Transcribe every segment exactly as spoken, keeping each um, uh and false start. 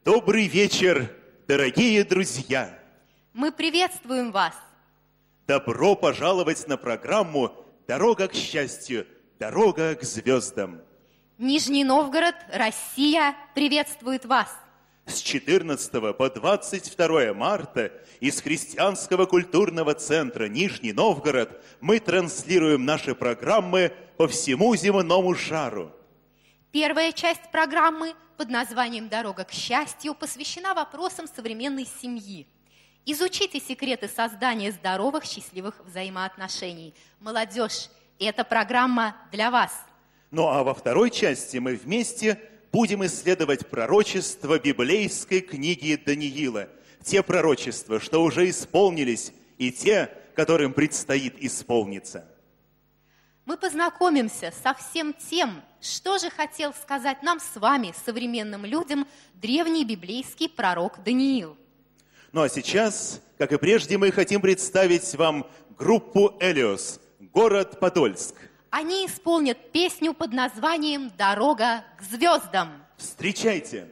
Добрый вечер, дорогие друзья! Мы приветствуем вас! Добро пожаловать на программу «Дорога к счастью, дорога к звездам». Нижний Новгород, Россия приветствует вас! С четырнадцатого по двадцать второе марта из Христианского культурного центра Нижний Новгород мы транслируем наши программы по всему земному шару. Первая часть программы под названием «Дорога к счастью» посвящена вопросам современной семьи. Изучите секреты создания здоровых, счастливых взаимоотношений. Молодежь, эта программа для вас. Ну а во второй части мы вместе будем исследовать пророчества библейской книги Даниила. Те пророчества, что уже исполнились, и те, которым предстоит исполниться. Мы познакомимся со всем тем, что же хотел сказать нам с вами, современным людям, древний библейский пророк Даниил. Ну а сейчас, как и прежде, мы хотим представить вам группу «Элиос», город Подольск. Они исполнят песню под названием «Дорога к звездам». Встречайте!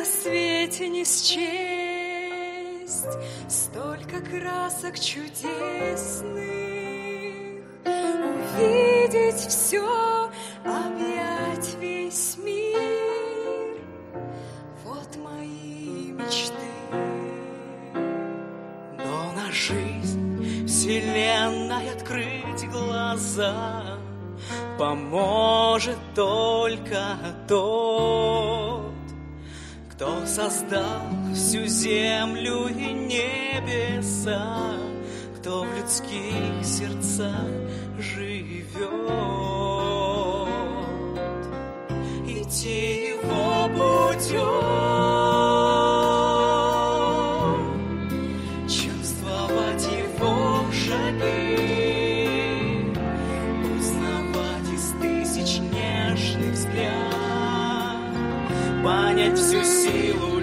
свете не счесть столько красок чудесных. Увидеть все, объять весь мир. Вот мои мечты. Но на жизнь вселенной открыть глаза поможет только тот, кто создал всю землю и небеса, кто в людских сердцах живет. Идти его путем, чувствовать его шаги, узнавать из тысяч нежных взгляд, понять всю силу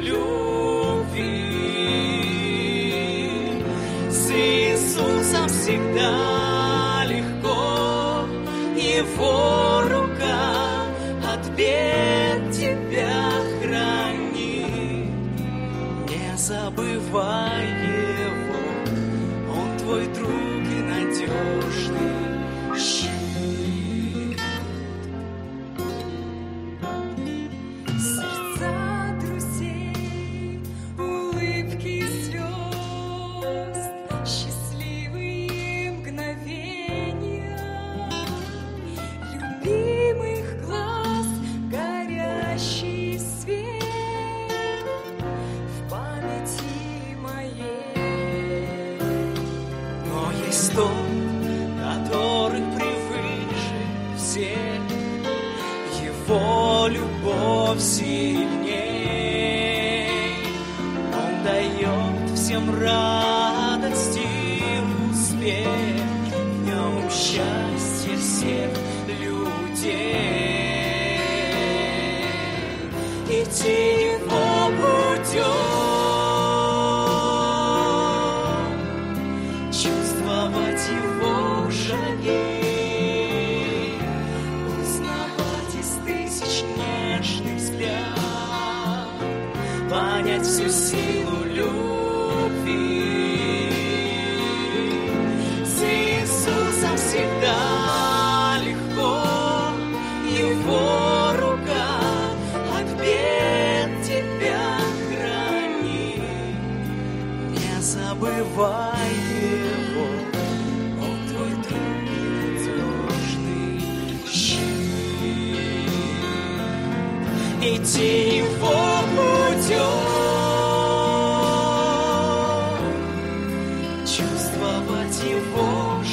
любви. С Иисусом всегда легко, Его рука от бед тебя хранит. Не забывай Его, Он твой друг и надежный щит. Сердца друзей, улыбки звезд, счастливые мгновения, любимых глаз горящий свет в памяти моей. Но есть тот, который превыше всех, Его любовь сильней. Он дает всем радость и успех, в нем счастье всех людей. Идти его путем, чувствовать его шаги, узнавать из тысяч нежных взгляд, понять всю силу любви. С Иисусом всегда легко, Его рука от бед тебя хранит. Не забывай Его, Он твой друг и надежный щит. Идти Его путем, чувствовать Его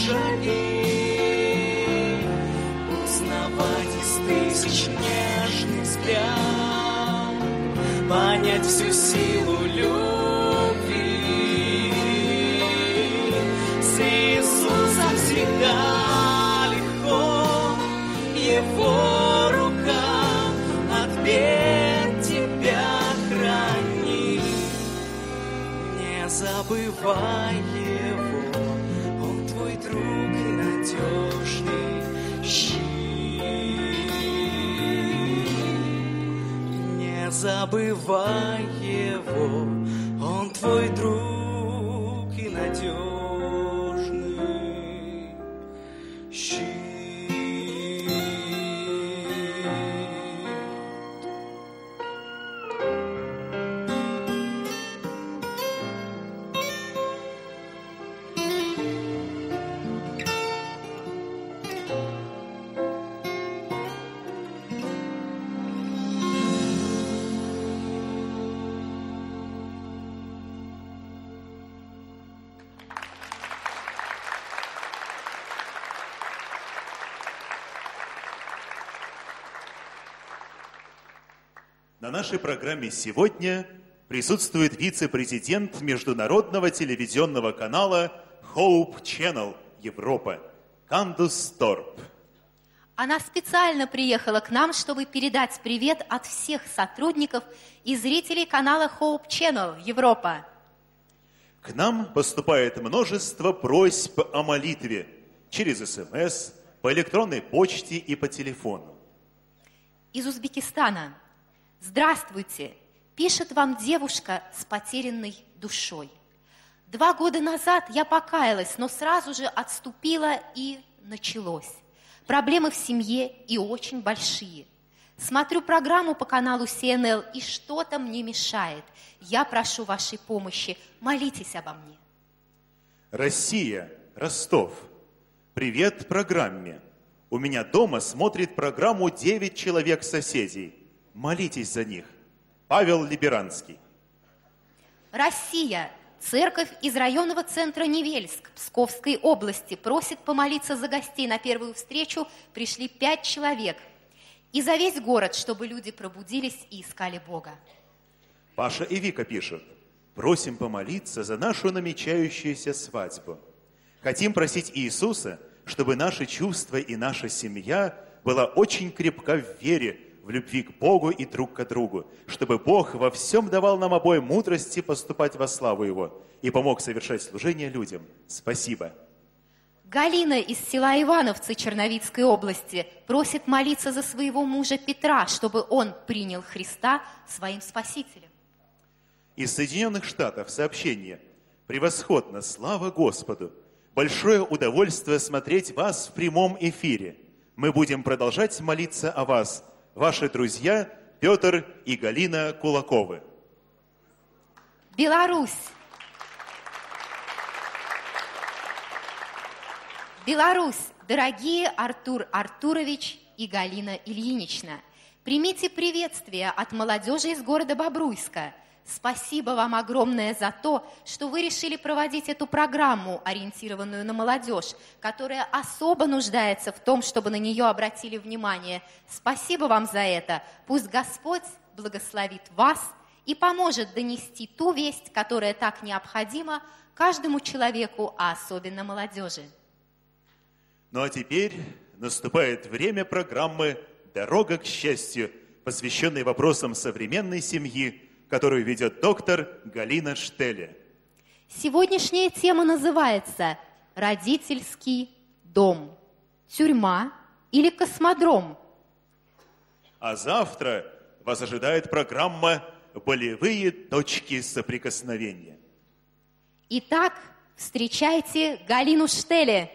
шаги, узнавать из тысяч нежных взгляд, понять всю силу любви. С Иисусом всегда легко, Его рука от бед тебя хранит. Не забывай Его, Он твой друг и надежный щит. Не забывай Его, Он твой друг и надежный щит. На нашей программе сегодня присутствует вице-президент международного телевизионного канала Hope Channel Европа Кандус Торп. Она специально приехала к нам, чтобы передать привет от всех сотрудников и зрителей канала Hope Channel Европа. К нам поступает множество просьб о молитве через СМС, по электронной почте и по телефону. Из Узбекистана. Здравствуйте! Пишет вам девушка с потерянной душой. Два года назад я покаялась, но сразу же отступила, и началось. Проблемы в семье и очень большие. Смотрю программу по каналу Си Эн Эл, и что-то мне мешает. Я прошу вашей помощи, молитесь обо мне. Россия, Ростов. Привет программе. У меня дома смотрит программу девять человек соседей. Молитесь за них. Павел Либеранский. Россия. Церковь из районного центра Невельск Псковской области просит помолиться за гостей. На первую встречу пришли пять человек. И за весь город, чтобы люди пробудились и искали Бога. Паша и Вика пишут. Просим помолиться за нашу намечающуюся свадьбу. Хотим просить Иисуса, чтобы наши чувства и наша семья была очень крепка в вере, в любви к Богу и друг к другу, чтобы Бог во всем давал нам обоим мудрости поступать во славу Его и помог совершать служение людям. Спасибо. Галина из села Ивановцы Черновицкой области просит молиться за своего мужа Петра, чтобы он принял Христа своим Спасителем. Из Соединенных Штатов сообщение. Превосходно, слава Господу! Большое удовольствие смотреть вас в прямом эфире. Мы будем продолжать молиться о вас. Ваши друзья Петр и Галина Кулаковы. Беларусь. Беларусь. Дорогие Артур Артурович и Галина Ильинична, примите приветствие от молодежи из города Бобруйска. Спасибо вам огромное за то, что вы решили проводить эту программу, ориентированную на молодежь, которая особо нуждается в том, чтобы на нее обратили внимание. Спасибо вам за это. Пусть Господь благословит вас и поможет донести ту весть, которая так необходима каждому человеку, а особенно молодежи. Ну а теперь наступает время программы «Дорога к счастью», посвященной вопросам современной семьи, которую ведет доктор Галина Штеле. Сегодняшняя тема называется «Родительский дом. Тюрьма или космодром?». А завтра вас ожидает программа «Болевые точки соприкосновения». Итак, встречайте Галину Штеле.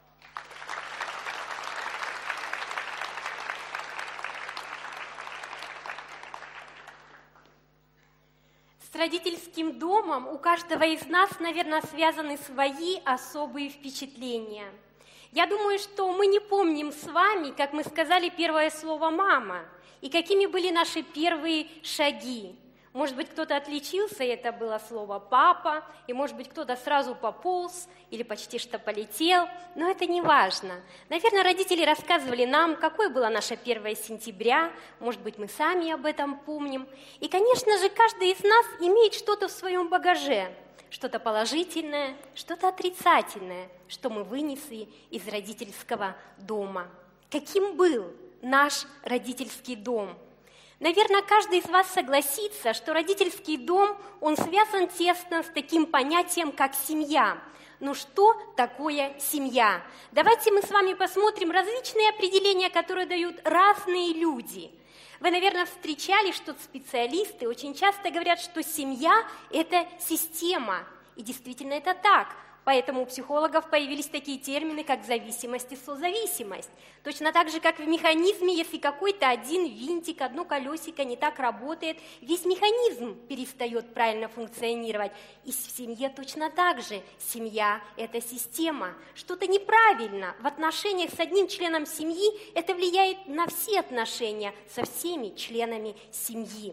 С родительским домом у каждого из нас, наверное, связаны свои особые впечатления. Я думаю, что мы не помним с вами, как мы сказали первое слово «мама», и какими были наши первые шаги. Может быть, кто-то отличился, и это было слово «папа», и, может быть, кто-то сразу пополз или почти что полетел, но это не важно. Наверное, родители рассказывали нам, какое было наше первое сентября, может быть, мы сами об этом помним. И, конечно же, каждый из нас имеет что-то в своем багаже, что-то положительное, что-то отрицательное, что мы вынесли из родительского дома. Каким был наш родительский дом? Наверное, каждый из вас согласится, что родительский дом, он связан тесно с таким понятием, как семья. Ну что такое семья? Давайте мы с вами посмотрим различные определения, которые дают разные люди. Вы, наверное, встречали, что специалисты очень часто говорят, что семья – это система. И действительно это так. Поэтому у психологов появились такие термины, как зависимость и созависимость. Точно так же, как в механизме, если какой-то один винтик, одно колесико не так работает, весь механизм перестает правильно функционировать. И в семье точно так же. Семья – это система. Что-то неправильно в отношениях с одним членом семьи, это влияет на все отношения со всеми членами семьи.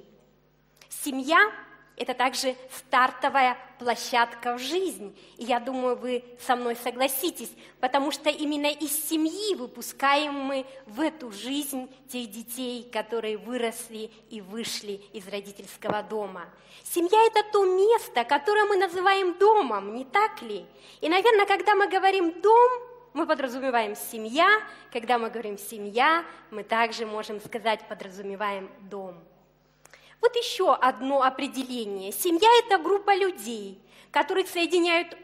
Семья – это также стартовая площадка в жизнь. И я думаю, вы со мной согласитесь, потому что именно из семьи выпускаем мы в эту жизнь тех детей, которые выросли и вышли из родительского дома. Семья – это то место, которое мы называем домом, не так ли? И, наверное, когда мы говорим «дом», мы подразумеваем «семья». Когда мы говорим «семья», мы также можем сказать «подразумеваем дом». Вот еще одно определение. Семья – это группа людей, которых соединяют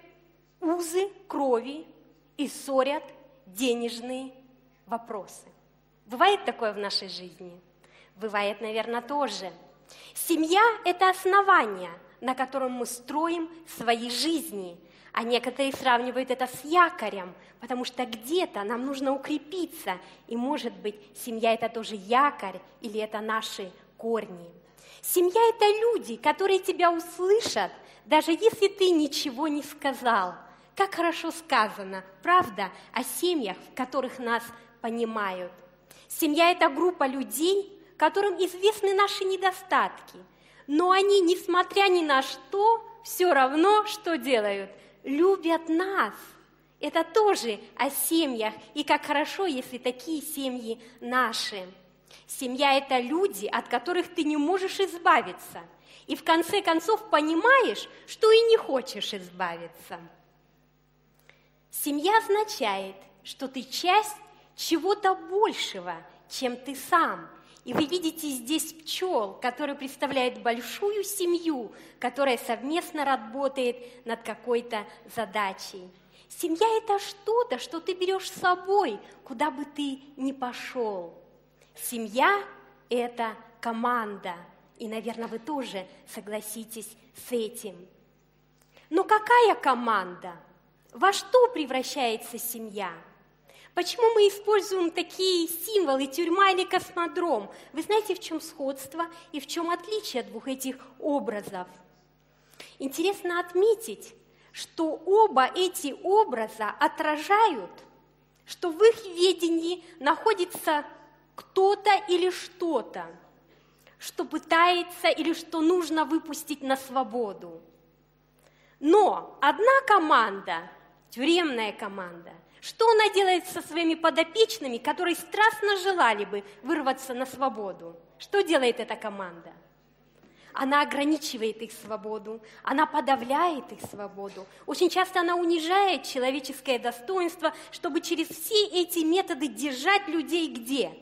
узы крови и ссорят денежные вопросы. Бывает такое в нашей жизни? Бывает, наверное, тоже. Семья – это основание, на котором мы строим свои жизни. А некоторые сравнивают это с якорем, потому что где-то нам нужно укрепиться. И, может быть, семья – это тоже якорь или это наши корни. Семья – это люди, которые тебя услышат, даже если ты ничего не сказал. Как хорошо сказано, правда, о семьях, в которых нас понимают. Семья – это группа людей, которым известны наши недостатки, но они, несмотря ни на что, все равно что делают? Любят нас. Это тоже о семьях, и как хорошо, если такие семьи наши. Семья – это люди, от которых ты не можешь избавиться, и в конце концов понимаешь, что и не хочешь избавиться. Семья означает, что ты часть чего-то большего, чем ты сам. И вы видите здесь пчел, которые представляют большую семью, которая совместно работает над какой-то задачей. Семья – это что-то, что ты берешь с собой, куда бы ты ни пошел. Семья – это команда. И, наверное, вы тоже согласитесь с этим. Но какая команда? Во что превращается семья? Почему мы используем такие символы, тюрьма или космодром? Вы знаете, в чем сходство и в чем отличие двух этих образов? Интересно отметить, что оба эти образа отражают, что в их видении находится кто-то или что-то, что пытается или что нужно выпустить на свободу. Но одна команда, тюремная команда, что она делает со своими подопечными, которые страстно желали бы вырваться на свободу? Что делает эта команда? Она ограничивает их свободу, она подавляет их свободу. Очень часто она унижает человеческое достоинство, чтобы через все эти методы держать людей где?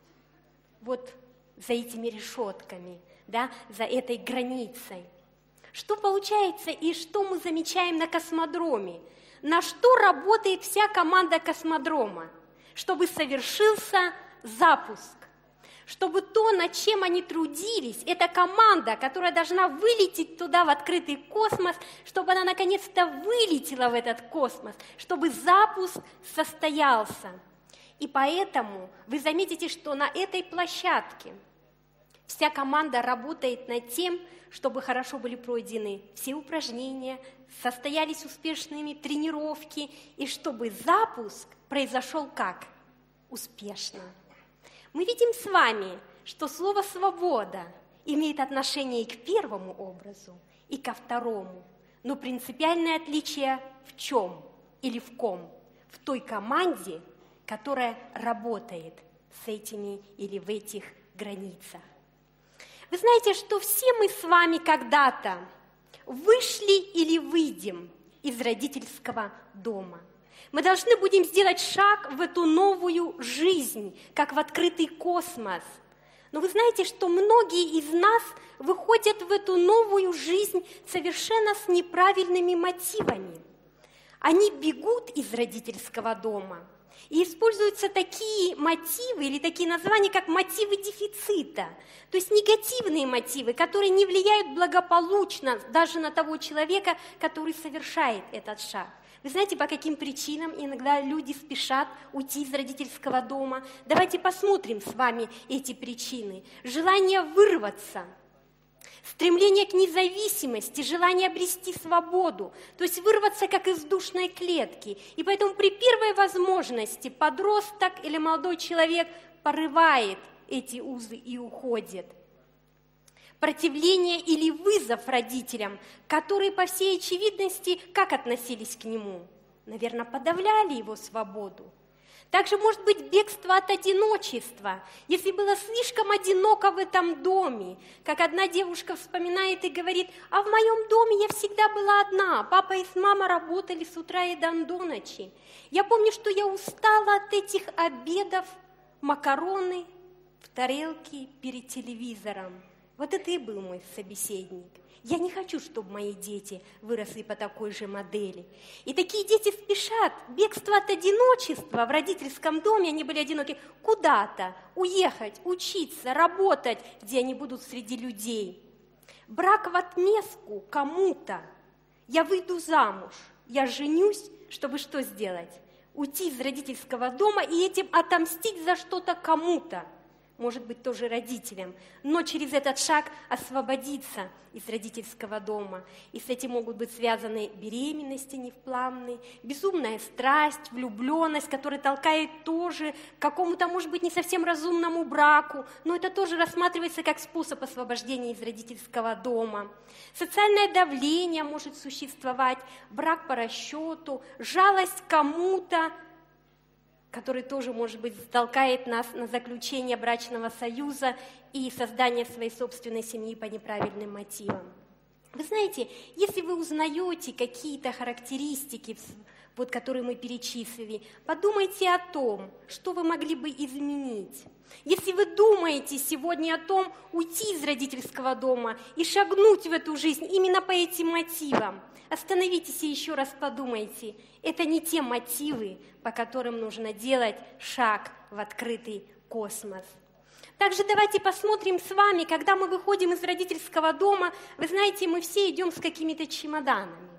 Вот за этими решетками, да, за этой границей. Что получается и что мы замечаем на космодроме? На что работает вся команда космодрома? Чтобы совершился запуск. Чтобы то, над чем они трудились, эта команда, которая должна вылететь туда, в открытый космос, чтобы она наконец-то вылетела в этот космос, чтобы запуск состоялся. И поэтому вы заметите, что на этой площадке вся команда работает над тем, чтобы хорошо были пройдены все упражнения, состоялись успешными тренировки, и чтобы запуск произошел как? Успешно. Мы видим с вами, что слово «свобода» имеет отношение и к первому образу, и ко второму. Но принципиальное отличие в чем или в ком? В той команде, которая работает с этими или в этих границах. Вы знаете, что все мы с вами когда-то вышли или выйдем из родительского дома. Мы должны будем сделать шаг в эту новую жизнь, как в открытый космос. Но вы знаете, что многие из нас выходят в эту новую жизнь совершенно с неправильными мотивами. Они бегут из родительского дома. И используются такие мотивы или такие названия, как мотивы дефицита. То есть негативные мотивы, которые не влияют благополучно даже на того человека, который совершает этот шаг. Вы знаете, по каким причинам иногда люди спешат уйти из родительского дома? Давайте посмотрим с вами эти причины. Желание вырваться, стремление к независимости, желание обрести свободу, то есть вырваться как из душной клетки. И поэтому при первой возможности подросток или молодой человек порывает эти узы и уходит. Противление или вызов родителям, которые, по всей очевидности, как относились к нему? Наверное, подавляли его свободу. Также может быть бегство от одиночества, если было слишком одиноко в этом доме. Как одна девушка вспоминает и говорит: а в моем доме я всегда была одна, папа и мама работали с утра и до ночи. Я помню, что я устала от этих обедов, макароны в тарелке перед телевизором. Вот это и был мой собеседник. Я не хочу, чтобы мои дети выросли по такой же модели. И такие дети спешат. Бегство от одиночества в родительском доме, они были одиноки, куда-то уехать, учиться, работать, где они будут среди людей. Брак в отместку кому-то. Я выйду замуж, я женюсь, чтобы что сделать? Уйти из родительского дома и этим отомстить за что-то кому-то. Может быть, тоже родителям, но через этот шаг освободиться из родительского дома. И с этим могут быть связаны беременности невплавные, безумная страсть, влюбленность, которая толкает тоже к какому-то, может быть, не совсем разумному браку, но это тоже рассматривается как способ освобождения из родительского дома. Социальное давление может существовать, брак по расчету, жалость к кому-то, который тоже, может быть, толкает нас на заключение брачного союза и создание своей собственной семьи по неправильным мотивам. Вы знаете, если вы узнаете какие-то характеристики, вот, которые мы перечислили, подумайте о том, что вы могли бы изменить. Если вы думаете сегодня о том, уйти из родительского дома и шагнуть в эту жизнь именно по этим мотивам, остановитесь и еще раз подумайте. Это не те мотивы, по которым нужно делать шаг в открытый космос. Также давайте посмотрим с вами, когда мы выходим из родительского дома, вы знаете, мы все идем с какими-то чемоданами.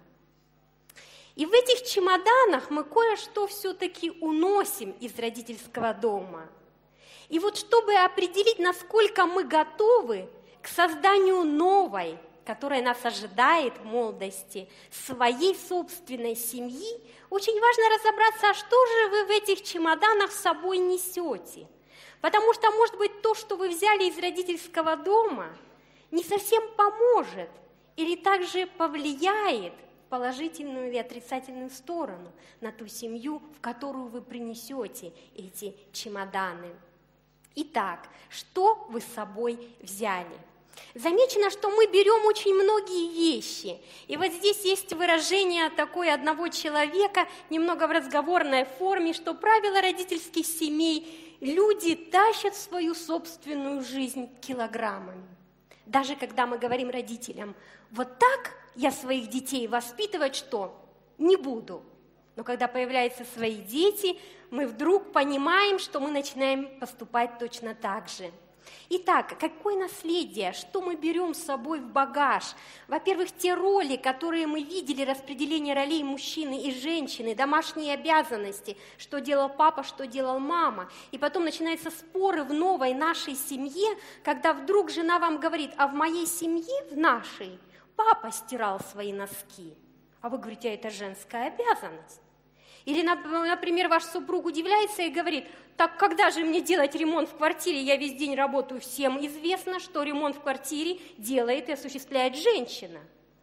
И в этих чемоданах мы кое-что все-таки уносим из родительского дома. И вот чтобы определить, насколько мы готовы к созданию новой, которая нас ожидает в молодости, своей собственной семьи, очень важно разобраться, а что же вы в этих чемоданах с собой несете. Потому что, может быть, то, что вы взяли из родительского дома, не совсем поможет или также повлияет в положительную или отрицательную сторону на ту семью, в которую вы принесете эти чемоданы. Итак, что вы с собой взяли? Замечено, что мы берем очень многие вещи. И вот здесь есть выражение такое одного человека, немного в разговорной форме, что правило родительских семей: люди тащат свою собственную жизнь килограммами. Даже когда мы говорим родителям: вот так я своих детей воспитывать что? Не буду. Но когда появляются свои дети, мы вдруг понимаем, что мы начинаем поступать точно так же. Итак, какое наследие, что мы берем с собой в багаж? Во-первых, те роли, которые мы видели, распределение ролей мужчины и женщины, домашние обязанности, что делал папа, что делал мама. И потом начинаются споры в новой нашей семье, когда вдруг жена вам говорит: а в моей семье, в нашей, папа стирал свои носки. А вы говорите: а это женская обязанность. Или, например, ваш супруг удивляется и говорит: так когда же мне делать ремонт в квартире? Я весь день работаю, всем известно, что ремонт в квартире делает и осуществляет женщина.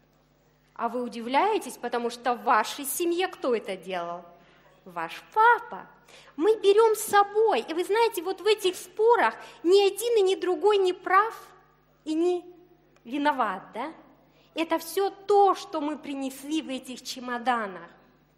А вы удивляетесь, потому что в вашей семье кто это делал? Ваш папа. Мы берем с собой, и вы знаете, вот в этих спорах ни один и ни другой не прав и не виноват, да? Это все то, что мы принесли в этих чемоданах.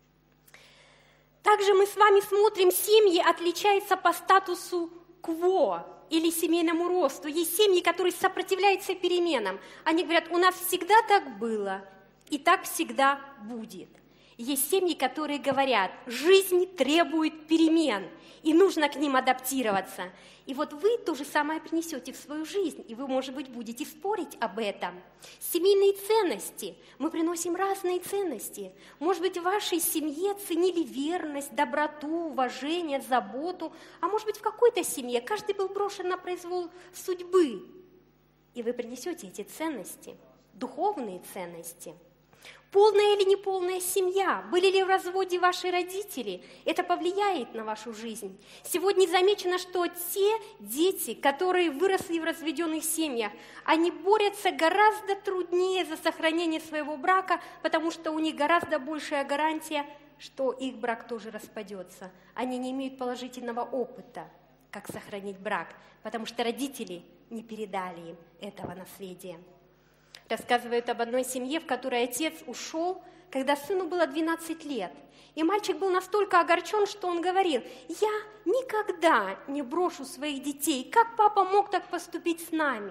Также мы с вами смотрим, семьи отличаются по статусу кво или семейному росту. Есть семьи, которые сопротивляются переменам. Они говорят: у нас всегда так было, и так всегда будет. Есть семьи, которые говорят: жизнь требует перемен, и нужно к ним адаптироваться. И вот вы то же самое принесете в свою жизнь, и вы, может быть, будете спорить об этом. Семейные ценности. Мы приносим разные ценности. Может быть, в вашей семье ценили верность, доброту, уважение, заботу, а может быть, в какой-то семье каждый был брошен на произвол судьбы. И вы принесете эти ценности, духовные ценности. Полная или неполная семья? Были ли в разводе ваши родители? Это повлияет на вашу жизнь. Сегодня замечено, что те дети, которые выросли в разведенных семьях, они борются гораздо труднее за сохранение своего брака, потому что у них гораздо большая гарантия, что их брак тоже распадется. Они не имеют положительного опыта, как сохранить брак, потому что родители не передали им этого наследия. Рассказывают об одной семье, в которой отец ушел, когда сыну было двенадцать лет. И мальчик был настолько огорчен, что он говорил: «Я никогда не брошу своих детей. Как папа мог так поступить с нами?»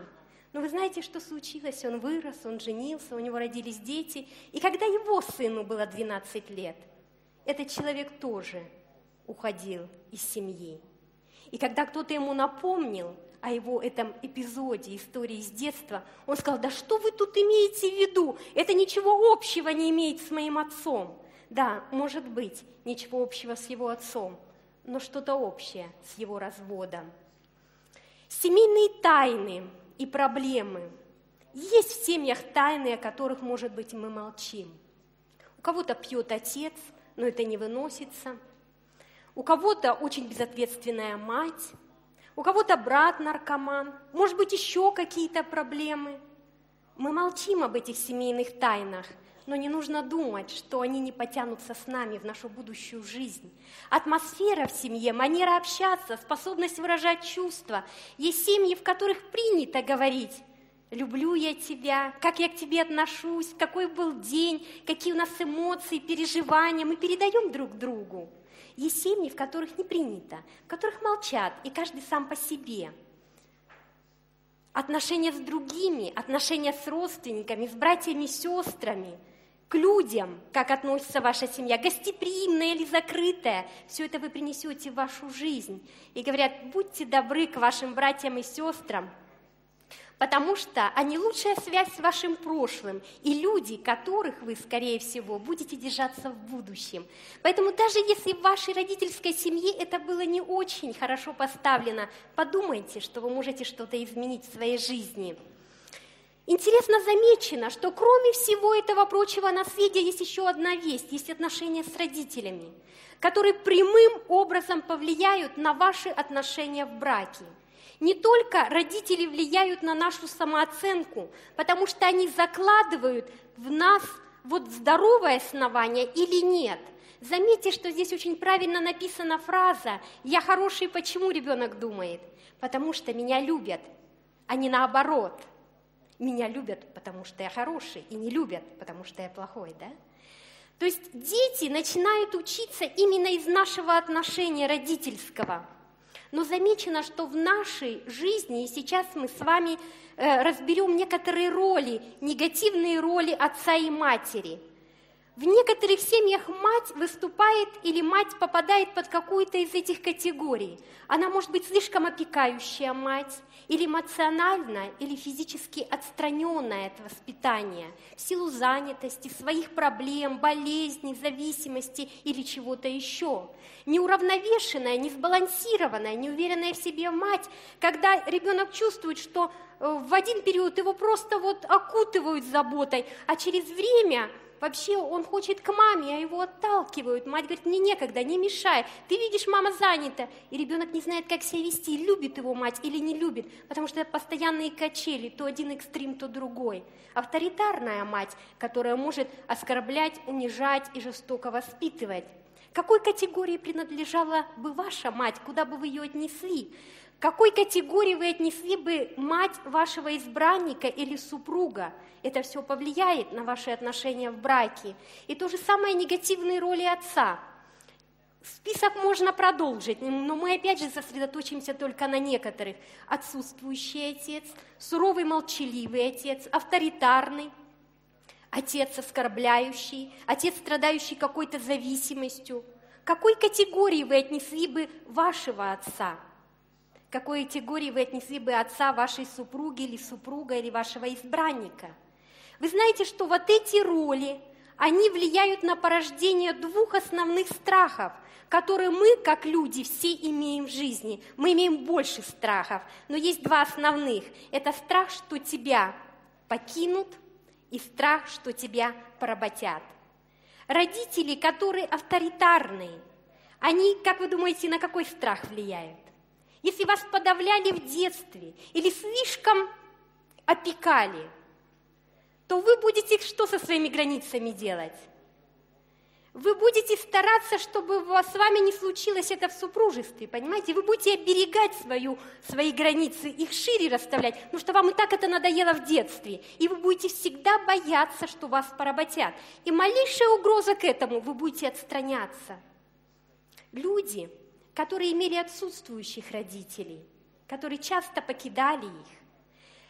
Но вы знаете, что случилось? Он вырос, он женился, у него родились дети. И когда его сыну было двенадцать лет, этот человек тоже уходил из семьи. И когда кто-то ему напомнил о его этом эпизоде, истории с детства, он сказал: да что вы тут имеете в виду? Это ничего общего не имеет с моим отцом. Да, может быть, ничего общего с его отцом, но что-то общее с его разводом. Семейные тайны и проблемы. Есть в семьях тайны, о которых, может быть, мы молчим. У кого-то пьет отец, но это не выносится. У кого-то очень безответственная мать. У кого-то брат наркоман. Может быть, еще какие-то проблемы. Мы молчим об этих семейных тайнах, но не нужно думать, что они не потянутся с нами в нашу будущую жизнь. Атмосфера в семье, манера общаться, способность выражать чувства. Есть семьи, в которых принято говорить: люблю я тебя, как я к тебе отношусь, какой был день, какие у нас эмоции, переживания. Мы передаем друг другу. Есть семьи, в которых не принято, в которых молчат, и каждый сам по себе. Отношения с другими, отношения с родственниками, с братьями и сестрами, к людям, как относится ваша семья, гостеприимная или закрытая, все это вы принесете в вашу жизнь. И говорят: будьте добры к вашим братьям и сестрам, потому что они лучшая связь с вашим прошлым, и люди, которых вы, скорее всего, будете держаться в будущем. Поэтому даже если в вашей родительской семье это было не очень хорошо поставлено, подумайте, что вы можете что-то изменить в своей жизни. Интересно замечено, что кроме всего этого прочего наследия есть еще одна весть, есть отношения с родителями, которые прямым образом повлияют на ваши отношения в браке. Не только родители влияют на нашу самооценку, потому что они закладывают в нас вот здоровое основание или нет. Заметьте, что здесь очень правильно написана фраза: «Я хороший». Почему ребенок думает? Потому что меня любят, а не наоборот. Меня любят, потому что я хороший, и не любят, потому что я плохой, да? То есть дети начинают учиться именно из нашего отношения родительского. Но замечено, что в нашей жизни, и сейчас мы с вами э, разберем некоторые роли, негативные роли отца и матери. В некоторых семьях мать выступает или мать попадает под какую-то из этих категорий. Она может быть слишком опекающая мать, или эмоционально, или физически отстраненная от воспитания, в силу занятости, своих проблем, болезней, зависимости или чего-то еще. Неуравновешенная, несбалансированная, неуверенная в себе мать, когда ребенок чувствует, что в один период его просто вот окутывают заботой, а через время вообще он хочет к маме, а его отталкивают. Мать говорит: мне некогда, не мешай. Ты видишь, мама занята. И ребенок не знает, как себя вести, любит его мать или не любит, потому что это постоянные качели, то один экстрим, то другой. Авторитарная мать, которая может оскорблять, унижать и жестоко воспитывать. К какой категории принадлежала бы ваша мать, куда бы вы ее отнесли? К какой категории вы отнесли бы мать вашего избранника или супруга? Это все повлияет на ваши отношения в браке. И то же самое негативные роли отца. Список можно продолжить, но мы опять же сосредоточимся только на некоторых. Отсутствующий отец, суровый молчаливый отец, авторитарный, отец оскорбляющий, отец, страдающий какой-то зависимостью. К какой категории вы отнесли бы вашего отца? К какой категории вы отнесли бы отца вашей супруги или супруга или вашего избранника? Вы знаете, что вот эти роли, они влияют на порождение двух основных страхов, которые мы, как люди, все имеем в жизни. Мы имеем больше страхов, но есть два основных. Это страх, что тебя покинут, и страх, что тебя поработят. Родители, которые авторитарные, они, как вы думаете, на какой страх влияют? Если вас подавляли в детстве или слишком опекали, то вы будете что со своими границами делать? Вы будете стараться, чтобы с вами не случилось это в супружестве, понимаете? Вы будете оберегать свою, свои границы, их шире расставлять, потому что вам и так это надоело в детстве. И вы будете всегда бояться, что вас поработят. И малейшая угроза к этому, вы будете отстраняться. Люди, которые имели отсутствующих родителей, которые часто покидали их,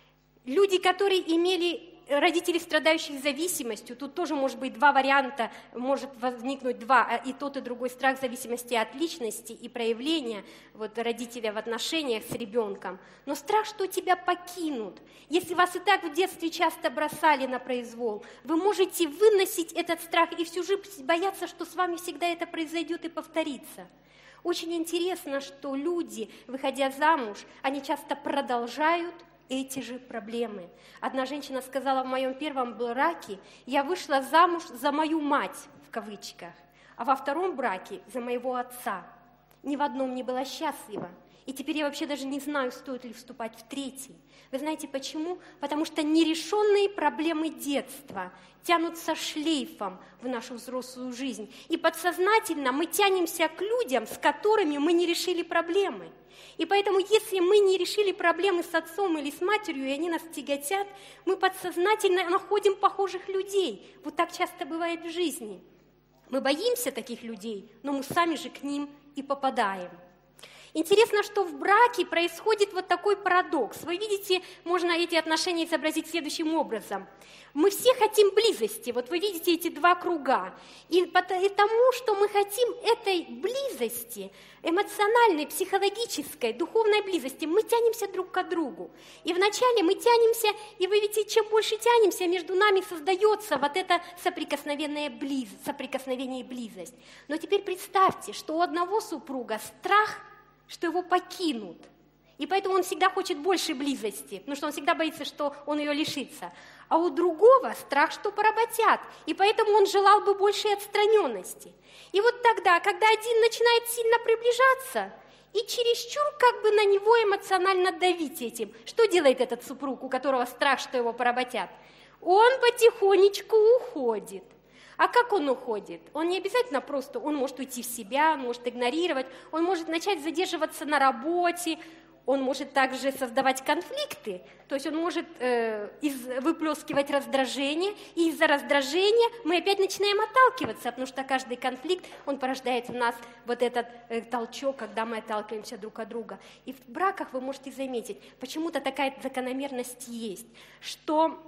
Люди, которые имели родителей, страдающих зависимостью, тут тоже может быть два варианта, может возникнуть два, и тот, и другой страх в зависимости от личности и проявления вот, родителя в отношениях с ребенком. Но страх, что тебя покинут. Если вас и так в детстве часто бросали на произвол, вы можете выносить этот страх и всю жизнь бояться, что с вами всегда это произойдет и повторится. Очень интересно, что люди, выходя замуж, они часто продолжают эти же проблемы. Одна женщина сказала: в моем первом браке я вышла замуж за мою мать, в кавычках, а во втором браке за моего отца. Ни в одном не была счастлива. И теперь я вообще даже не знаю, стоит ли вступать в третий. Вы знаете почему? Потому что нерешенные проблемы детства тянутся шлейфом в нашу взрослую жизнь. И подсознательно мы тянемся к людям, с которыми мы не решили проблемы. И поэтому, если мы не решили проблемы с отцом или с матерью, и они нас тяготят, мы подсознательно находим похожих людей. Вот так часто бывает в жизни. Мы боимся таких людей, но мы сами же к ним и попадаем. Интересно, что в браке происходит вот такой парадокс. Вы видите, можно эти отношения изобразить следующим образом. Мы все хотим близости. Вот вы видите эти два круга. И потому, что мы хотим этой близости, эмоциональной, психологической, духовной близости, мы тянемся друг к другу. И вначале мы тянемся, и вы видите, чем больше тянемся, между нами создается вот это соприкосновение, близ... соприкосновение и близость. Но теперь представьте, что у одного супруга страх, что его покинут. И поэтому он всегда хочет больше близости, потому что он всегда боится, что он ее лишится. А у другого страх, что поработят, и поэтому он желал бы большей отстраненности. И вот тогда, когда один начинает сильно приближаться, и чересчур как бы на него эмоционально давить этим, что делает этот супруг, у которого страх, что его поработят? Он потихонечку уходит. А как он уходит? Он не обязательно просто, он может уйти в себя, он может игнорировать, он может начать задерживаться на работе, он может также создавать конфликты, то есть он может э, из, выплескивать раздражение, и из-за раздражения мы опять начинаем отталкиваться, потому что каждый конфликт, он порождает в нас вот этот э, толчок, когда мы отталкиваемся друг от друга. И в браках вы можете заметить, почему-то такая закономерность есть, что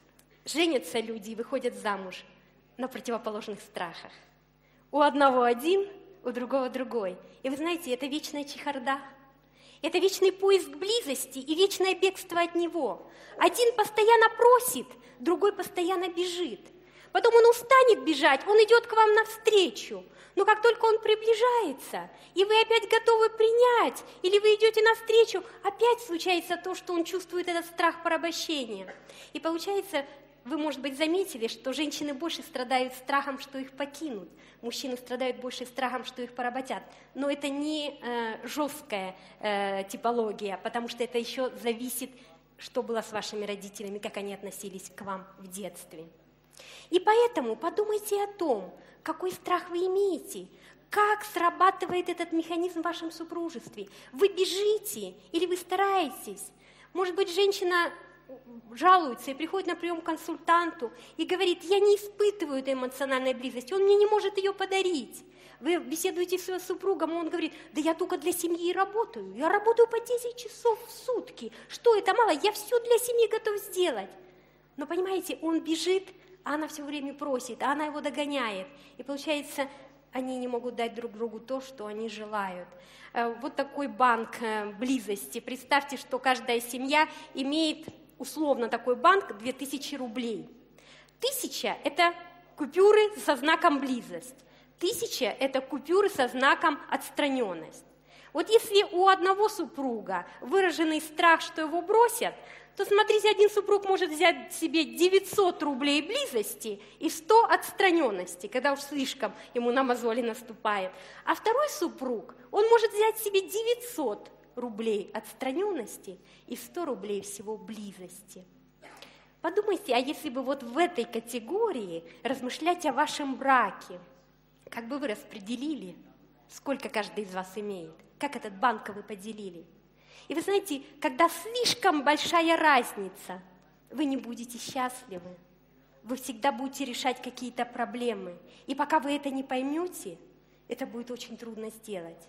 женятся люди и выходят замуж на противоположных страхах. У одного один, у другого другой. И вы знаете, это вечная чехарда. Это вечный поиск близости и вечное бегство от него. Один постоянно просит, другой постоянно бежит. Потом он устанет бежать, он идет к вам навстречу. Но как только он приближается, и вы опять готовы принять, или вы идете навстречу, опять случается то, что он чувствует этот страх порабощения. И получается, вы, может быть, заметили, что женщины больше страдают страхом, что их покинут. Мужчины страдают больше страхом, что их поработят. Но это не э, жесткая э, типология, потому что это еще зависит, что было с вашими родителями, как они относились к вам в детстве. И поэтому подумайте о том, какой страх вы имеете, как срабатывает этот механизм в вашем супружестве. Вы бежите или вы стараетесь? Может быть, женщина жалуется и приходит на прием к консультанту и говорит: я не испытываю этой эмоциональной близости, он мне не может ее подарить. Вы беседуете с своим супругом, и он говорит: да я только для семьи работаю, я работаю по десять часов в сутки, что это мало, я все для семьи готов сделать. Но понимаете, он бежит, а она все время просит, а она его догоняет. И получается, они не могут дать друг другу то, что они желают. Вот такой банк близости. Представьте, что каждая семья имеет условно такой банк две тысячи рублей. Тысяча – это купюры со знаком близость. Тысяча – это купюры со знаком отстраненность. Вот если у одного супруга выраженный страх, что его бросят, то, смотрите, один супруг может взять себе девятьсот рублей близости и сто отстраненности, когда уж слишком ему на мозоли наступает. А второй супруг, он может взять себе девятьсот рублей отстраненности и сто рублей всего близости. Подумайте, а если бы вот в этой категории размышлять о вашем браке, как бы вы распределили, сколько каждый из вас имеет, как этот банк вы поделили? И вы знаете, когда слишком большая разница, вы не будете счастливы, вы всегда будете решать какие-то проблемы. И пока вы это не поймете, это будет очень трудно сделать.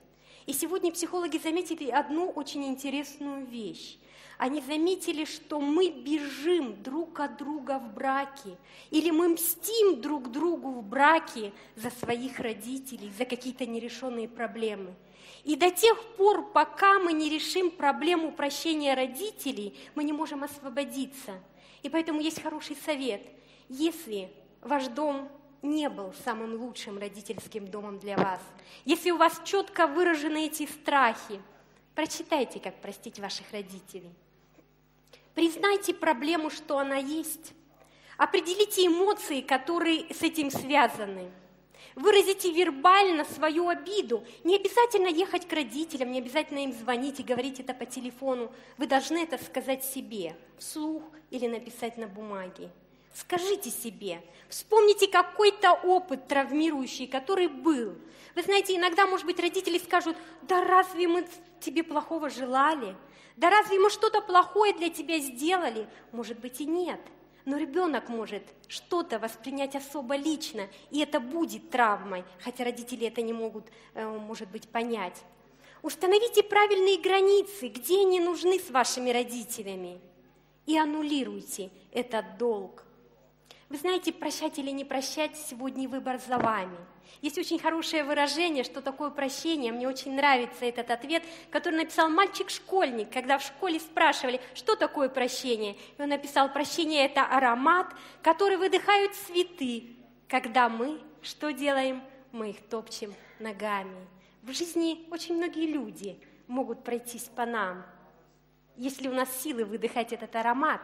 И сегодня психологи заметили одну очень интересную вещь. Они заметили, что мы бежим друг от друга в браке, или мы мстим друг другу в браке за своих родителей, за какие-то нерешенные проблемы. И до тех пор, пока мы не решим проблему прощения родителей, мы не можем освободиться. И поэтому есть хороший совет. Если ваш дом не был самым лучшим родительским домом для вас, если у вас четко выражены эти страхи, прочитайте, как простить ваших родителей. Признайте проблему, что она есть. Определите эмоции, которые с этим связаны. Выразите вербально свою обиду. Не обязательно ехать к родителям, не обязательно им звонить и говорить это по телефону. Вы должны это сказать себе, вслух или написать на бумаге. Скажите себе, вспомните какой-то опыт травмирующий, который был. Вы знаете, иногда, может быть, родители скажут: да разве мы тебе плохого желали? Да разве мы что-то плохое для тебя сделали? Может быть и нет. Но ребенок может что-то воспринять особо лично, и это будет травмой, хотя родители это не могут, может быть, понять. Установите правильные границы, где они нужны с вашими родителями, и аннулируйте этот долг. Вы знаете, прощать или не прощать, сегодня выбор за вами. Есть очень хорошее выражение, что такое прощение. Мне очень нравится этот ответ, который написал мальчик-школьник, когда в школе спрашивали, что такое прощение. И он написал: прощение – это аромат, который выдыхают цветы. Когда мы что делаем? Мы их топчем ногами. В жизни очень многие люди могут пройтись по нам, если у нас силы выдыхать этот аромат.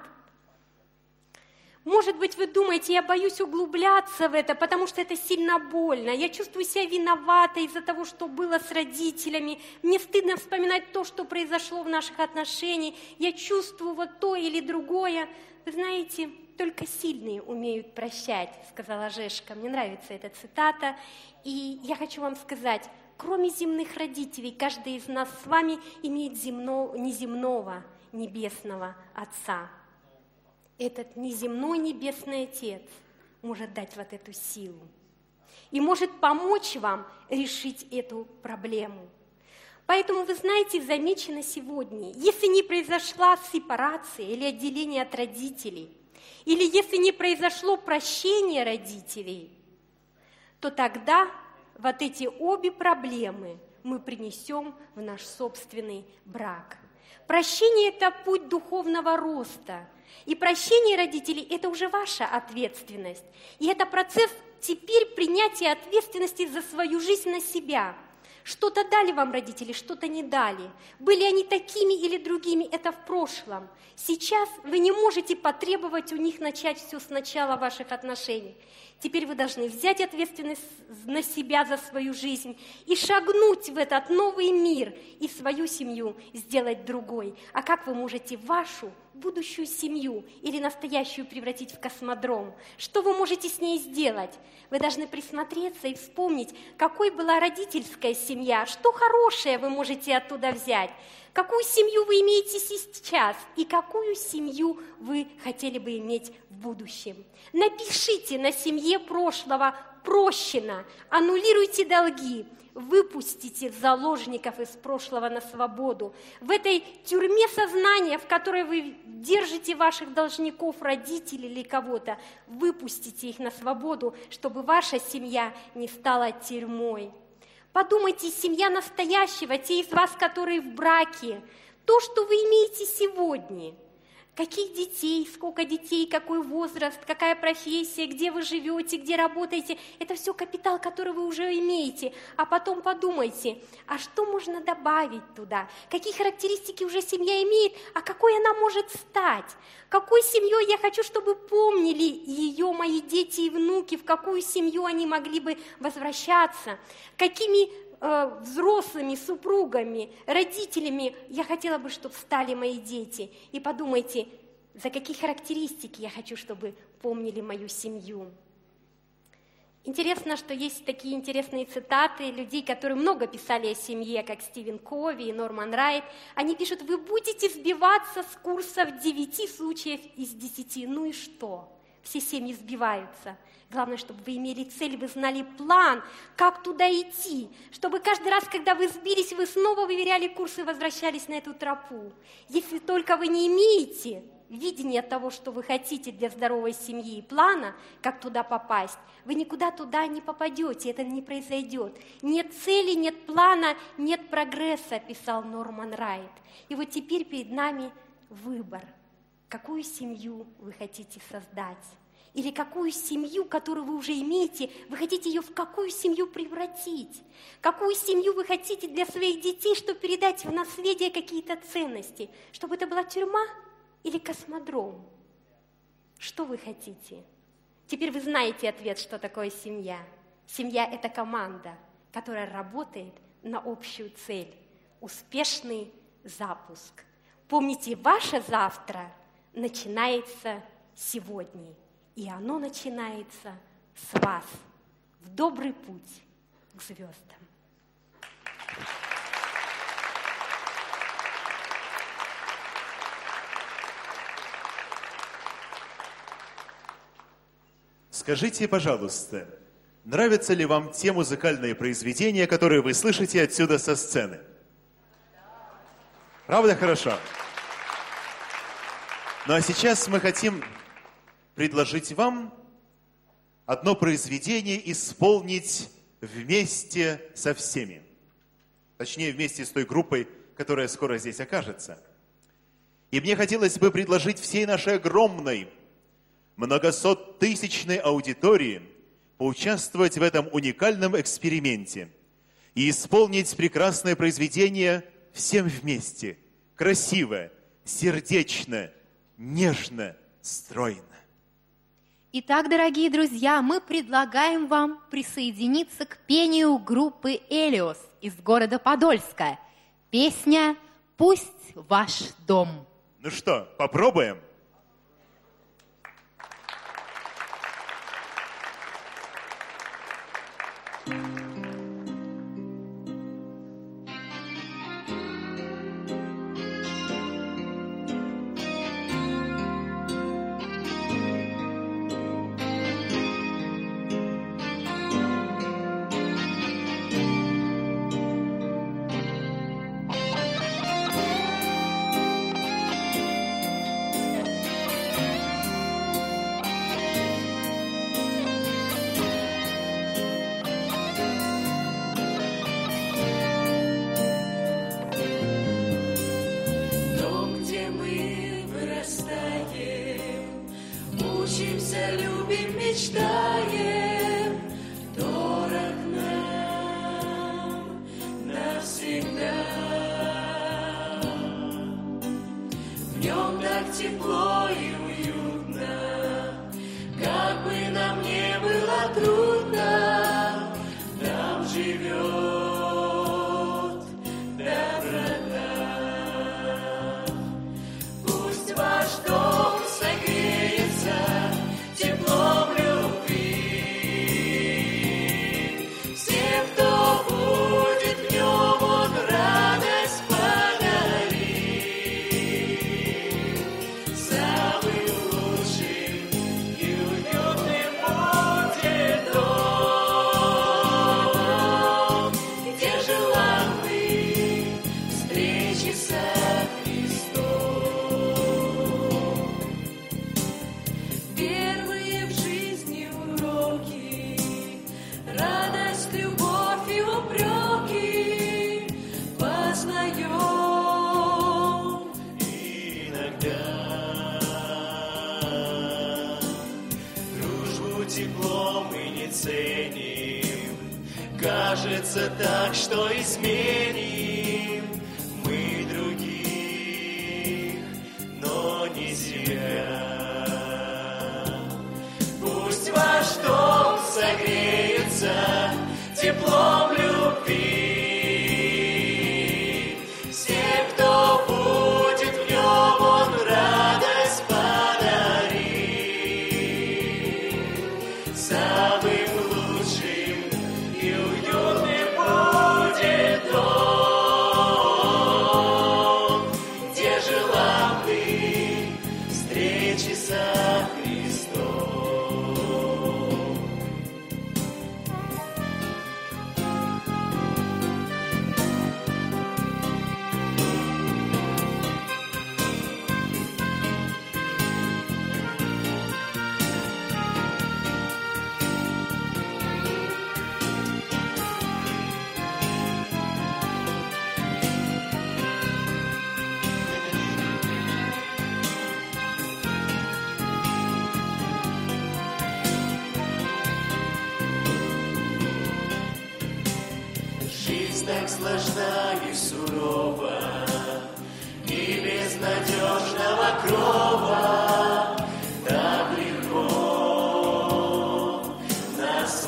Может быть, вы думаете: я боюсь углубляться в это, потому что это сильно больно. Я чувствую себя виноватой из-за того, что было с родителями. Мне стыдно вспоминать то, что произошло в наших отношениях. Я чувствую вот то или другое. Вы знаете, только сильные умеют прощать, сказала Жешка. Мне нравится эта цитата. И я хочу вам сказать, кроме земных родителей, каждый из нас с вами имеет земно, неземного, небесного Отца. Этот неземной небесный Отец может дать вот эту силу и может помочь вам решить эту проблему. Поэтому, вы знаете, замечено сегодня, если не произошла сепарация или отделение от родителей, или если не произошло прощение родителей, то тогда вот эти обе проблемы мы принесем в наш собственный брак. Прощение – это путь духовного роста. И прощение родителей – это уже ваша ответственность. И это процесс теперь принятия ответственности за свою жизнь на себя. Что-то дали вам родители, что-то не дали. Были они такими или другими – это в прошлом. Сейчас вы не можете потребовать у них начать все с начала ваших отношений. Теперь вы должны взять ответственность на себя за свою жизнь и шагнуть в этот новый мир и свою семью сделать другой. А как вы можете вашу будущую семью или настоящую превратить в космодром? Что вы можете с ней сделать? Вы должны присмотреться и вспомнить, какой была родительская семья, что хорошее вы можете оттуда взять, какую семью вы имеете сейчас и какую семью вы хотели бы иметь в будущем. Напишите на семье прошлого «прощено», аннулируйте долги, выпустите заложников из прошлого на свободу. В этой тюрьме сознания, в которой вы держите ваших должников, родителей или кого-то, выпустите их на свободу, чтобы ваша семья не стала тюрьмой. Подумайте, семья настоящего, те из вас, которые в браке, то, что вы имеете сегодня. Каких детей, сколько детей, какой возраст, какая профессия, где вы живете, где работаете. Это все капитал, который вы уже имеете. А потом подумайте, а что можно добавить туда? Какие характеристики уже семья имеет, а какой она может стать? Какой семьей я хочу, чтобы помнили ее мои дети и внуки, в какую семью они могли бы возвращаться? Какими э, взрослыми, супругами, родителями я хотела бы, чтобы стали мои дети? И подумайте, за какие характеристики я хочу, чтобы помнили мою семью. Интересно, что есть такие интересные цитаты людей, которые много писали о семье, как Стивен Кови и Норман Райт. Они пишут: вы будете сбиваться с курса в девяти случаях из десяти. Ну и что? все семьи сбиваются. Главное, чтобы вы имели цель, вы знали план, как туда идти, чтобы каждый раз, когда вы сбились, вы снова выверяли курс и возвращались на эту тропу. Если только вы не имеете видения того, что вы хотите для здоровой семьи и плана, как туда попасть, вы никуда туда не попадете, это не произойдет. Нет цели, нет плана, нет прогресса, писал Норман Райт. И вот теперь перед нами выбор, какую семью вы хотите создать. Или какую семью, которую вы уже имеете, вы хотите ее в какую семью превратить? Какую семью вы хотите для своих детей, чтобы передать в наследие какие-то ценности? Чтобы это была тюрьма или космодром? Что вы хотите? Теперь вы знаете ответ, что такое семья. Семья – это команда, которая работает на общую цель. Успешный запуск. Помните, ваше завтра начинается сегодня. И оно начинается с вас. В добрый путь к звездам. Скажите, пожалуйста, нравятся ли вам те музыкальные произведения, которые вы слышите отсюда со сцены? Правда, хорошо? Ну а сейчас мы хотим предложить вам одно произведение исполнить вместе со всеми. Точнее, вместе с той группой, которая скоро здесь окажется. И мне хотелось бы предложить всей нашей огромной, многосоттысячной аудитории поучаствовать в этом уникальном эксперименте и исполнить прекрасное произведение всем вместе. Красиво, сердечно, нежно, стройно. Итак, дорогие друзья, мы предлагаем вам присоединиться к пению группы «Элиос» из города Подольска. Песня «Пусть ваш дом». Ну что, попробуем? Кажется так, что изменим мы других, но не себя. Пусть ваш дом согреется теплом любви. Всем, кто будет в нем, он радость подарит. Самым лучшим и уютным будет дом, где желанны встречи со Христом. как сложна и сурова, и безнадежного крова так легко нас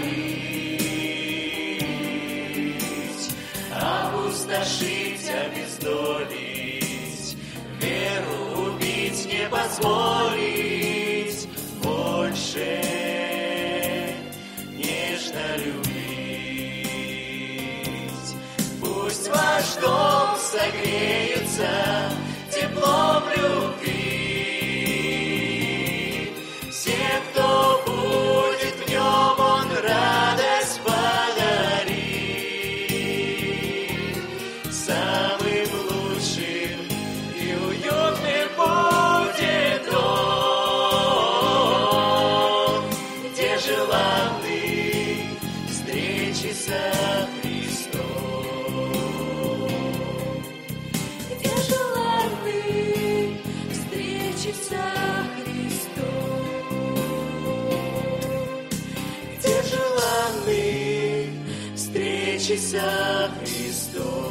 ловить, опустошить, обездолить, веру убить, не позволить больше нежно любить. Пусть ваш дом согреется теплом любви. Все, кто будет в нем, он радость подарит. Самым лучшим и уютным будет дом, где желанны встречи со Христом. Где желанны встречи со Христом. Где желанны встречи со Христом.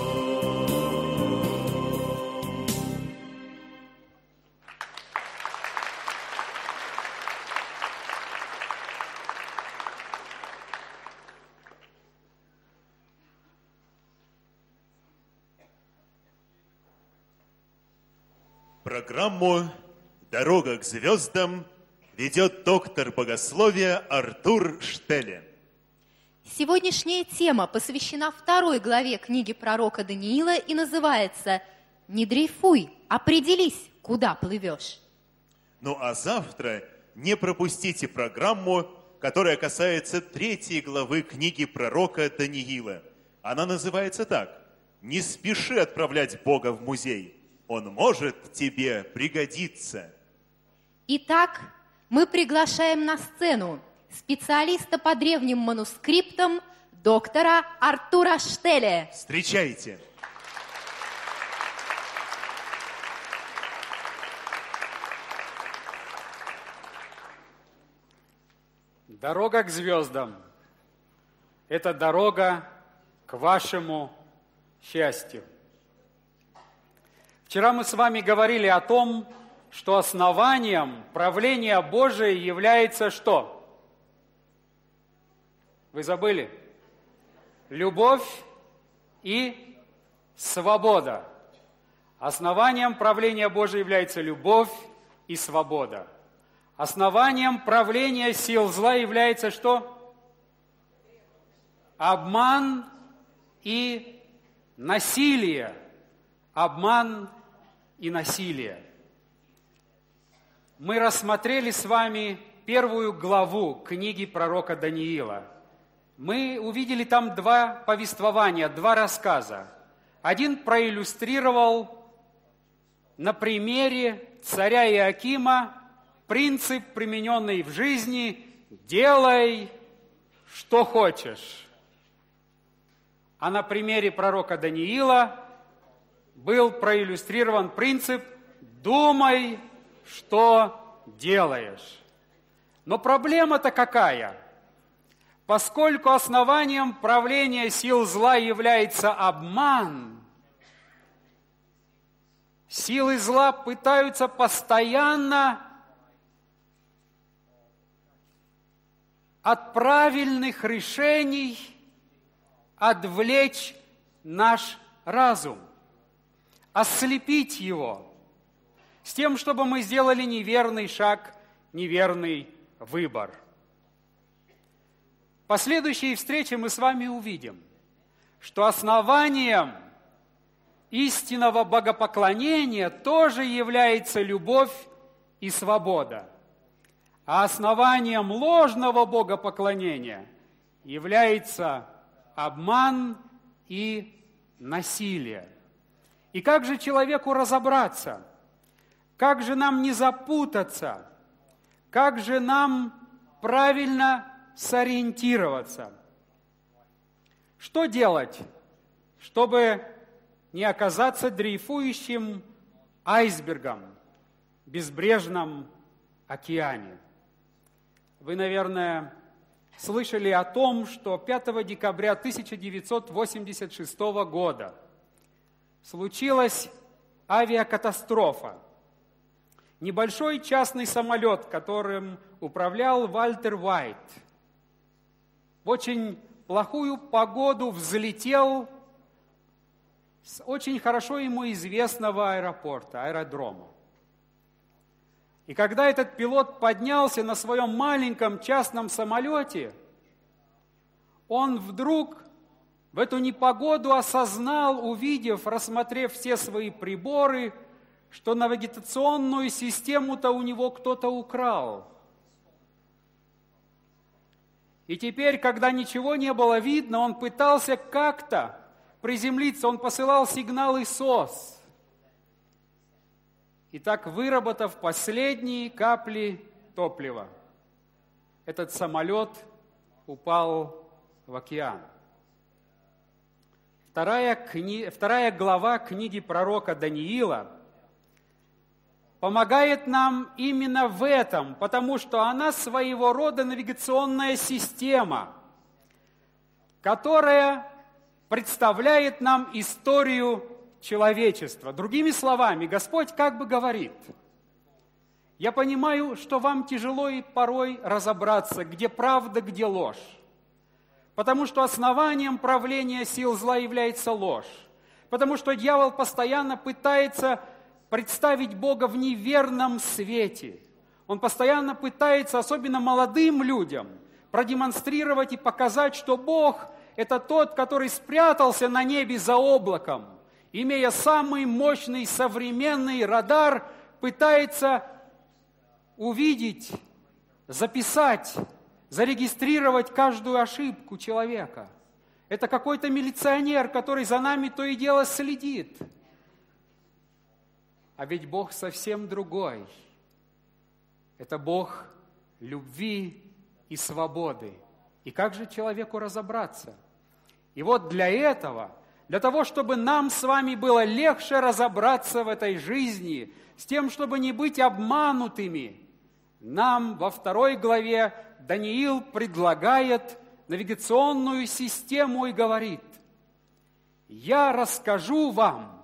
Программу «Дорога к звездам» ведет доктор богословия Артур Штеле. Сегодняшняя тема посвящена второй главе книги пророка Даниила и называется «Не дрейфуй, определись, куда плывешь». Ну а завтра не пропустите программу, которая касается третьей главы книги пророка Даниила. Она называется так: «Не спеши отправлять Бога в музей, Он может тебе пригодиться». Итак, мы приглашаем на сцену специалиста по древним манускриптам доктора Артура Штеле. Встречайте! Дорога к звездам – это дорога к вашему счастью. Вчера мы с вами говорили о том, что основанием правления Божия является что? Вы забыли? Любовь и свобода. Основанием правления Божия является любовь и свобода. Основанием правления сил зла является что? Обман и насилие. Обман и насилие. Мы рассмотрели с вами первую главу книги пророка Даниила. Мы увидели там два повествования, два рассказа. Один проиллюстрировал на примере царя Иоакима принцип, примененный в жизни: «Делай, что хочешь». А на примере пророка Даниила был проиллюстрирован принцип «Думай, что делаешь». Но проблема-то какая? Поскольку основанием правления сил зла является обман, силы зла пытаются постоянно от правильных решений отвлечь наш разум, ослепить его, с тем, чтобы мы сделали неверный шаг, неверный выбор. В последующей встрече мы с вами увидим, что основанием истинного богопоклонения тоже является любовь и свобода, а основанием ложного богопоклонения является обман и насилие. И как же человеку разобраться? Как же нам не запутаться? Как же нам правильно сориентироваться? Что делать, чтобы не оказаться дрейфующим айсбергом в безбрежном океане? Вы, наверное, слышали о том, что пятого декабря тысяча девятьсот восемьдесят шестого года случилась авиакатастрофа. Небольшой частный самолет, которым управлял Вальтер Уайт, в очень плохую погоду взлетел с очень хорошо ему известного аэропорта, аэродрома. И когда этот пилот поднялся на своем маленьком частном самолете, он вдруг в эту непогоду осознал, увидев, рассмотрев все свои приборы, что навигационную систему-то у него кто-то украл. И теперь, когда ничего не было видно, он пытался как-то приземлиться, он посылал сигналы СОС. И так, выработав последние капли топлива, этот самолет упал в океан. Вторая, кни... Вторая глава книги пророка Даниила помогает нам именно в этом, потому что она своего рода навигационная система, которая представляет нам историю человечества. Другими словами, Господь как бы говорит: я понимаю, что вам тяжело и порой разобраться, где правда, где ложь. Потому что основанием правления сил зла является ложь. Потому что дьявол постоянно пытается представить Бога в неверном свете. Он постоянно пытается, особенно молодым людям, продемонстрировать и показать, что Бог – это тот, который спрятался на небе за облаком, имея самый мощный современный радар, пытается увидеть, записать, зарегистрировать каждую ошибку человека. Это какой-то милиционер, который за нами то и дело следит. А ведь Бог совсем другой. Это Бог любви и свободы. И как же человеку разобраться? И вот для этого, для того, чтобы нам с вами было легче разобраться в этой жизни, с тем, чтобы не быть обманутыми, нам во второй главе Даниил предлагает навигационную систему и говорит: я расскажу вам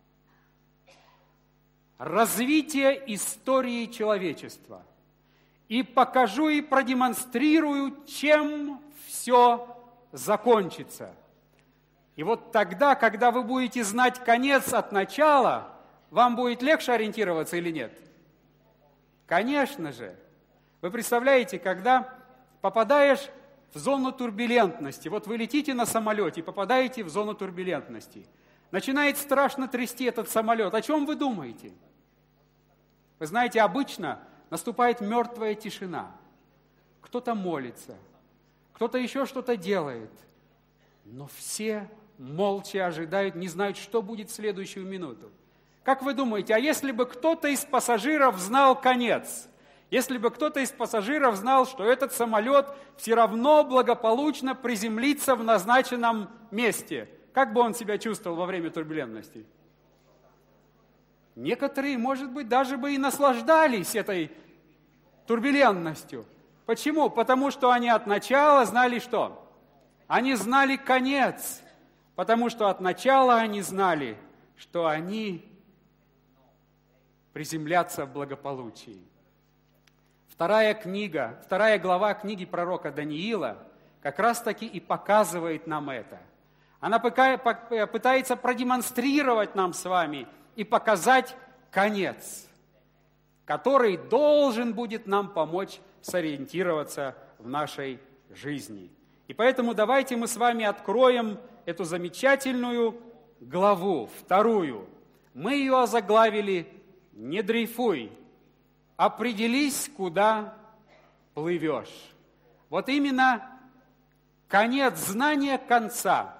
развитие истории человечества и покажу и продемонстрирую, чем все закончится. И вот тогда, когда вы будете знать конец от начала, вам будет легче ориентироваться или нет? Конечно же. Вы представляете, когда попадаешь в зону турбулентности, вот вы летите на самолете и попадаете в зону турбулентности, начинает страшно трясти этот самолет. О чем вы думаете? Вы знаете, обычно наступает мертвая тишина. Кто-то молится, кто-то еще что-то делает, но все молча ожидают, не знают, что будет в следующую минуту. Как вы думаете, а если бы кто-то из пассажиров знал конец? Если бы кто-то из пассажиров знал, что этот самолет все равно благополучно приземлится в назначенном месте, как бы он себя чувствовал во время турбулентности? Некоторые, может быть, даже бы и наслаждались этой турбулентностью. Почему? Потому что они от начала знали что? Они знали конец. Потому что от начала они знали, что они приземлятся в благополучии. Вторая книга, вторая глава книги пророка Даниила как раз-таки и показывает нам это. Она пытается продемонстрировать нам с вами и показать конец, который должен будет нам помочь сориентироваться в нашей жизни. И поэтому давайте мы с вами откроем эту замечательную главу, вторую. Мы ее озаглавили «Не дрейфуй, определись, куда плывешь». Вот именно конец, знание конца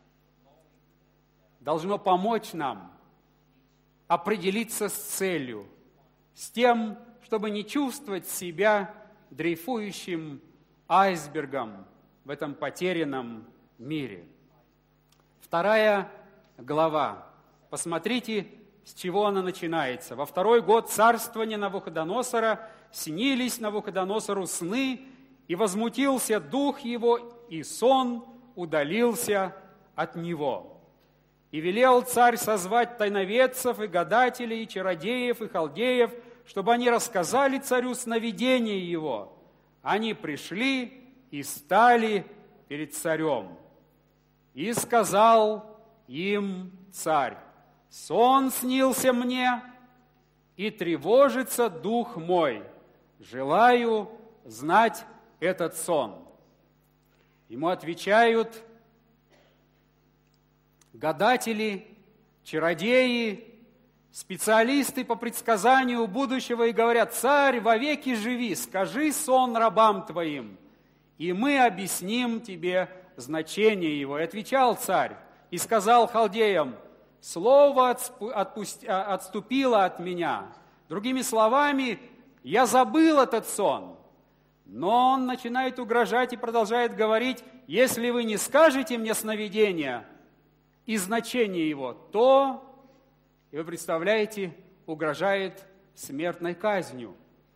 должно помочь нам определиться с целью, с тем, чтобы не чувствовать себя дрейфующим айсбергом в этом потерянном мире. Вторая глава. Посмотрите, с чего она начинается. Во второй год царствования Навуходоносора снились Навуходоносору сны, и возмутился дух его, и сон удалился от него. И велел царь созвать тайноведцев и гадателей, и чародеев, и халдеев, чтобы они рассказали царю сновидение его. Они пришли и стали перед царем. И сказал им царь: сон снился мне, и тревожится дух мой. Желаю знать этот сон. Ему отвечают гадатели, чародеи, специалисты по предсказанию будущего и говорят: царь, вовеки живи, скажи сон рабам твоим, и мы объясним тебе значение его. И отвечал царь и сказал халдеям: слово отступило от меня. Другими словами, я забыл этот сон. Но он начинает угрожать и продолжает говорить: если вы не скажете мне сновидение и значение его, то, и вы представляете, угрожает смертной казнью.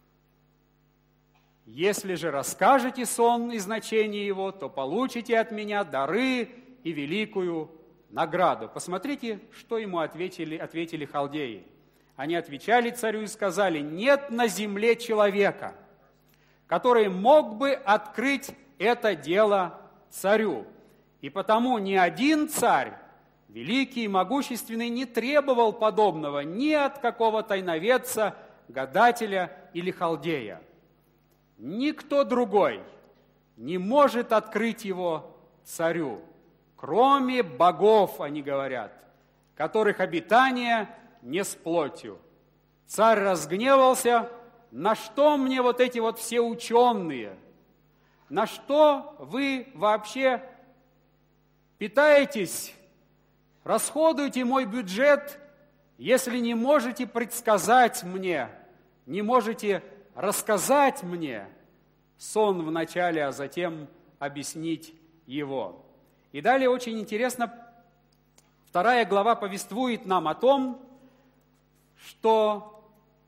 Если же расскажете сон и значение его, то получите от меня дары и великую награду. Посмотрите, что ему ответили, ответили халдеи. Они отвечали царю и сказали: нет на земле человека, который мог бы открыть это дело царю. И потому ни один царь, великий и могущественный, не требовал подобного ни от какого тайноведца, гадателя или халдея. Никто другой не может открыть его царю, кроме богов, они говорят, которых обитание не с плотью. Царь разгневался: на что мне вот эти вот все ученые? На что вы вообще питаетесь? Расходуйте мой бюджет, если не можете предсказать мне, не можете рассказать мне сон вначале, а затем объяснить его. И далее очень интересно, вторая глава повествует нам о том, что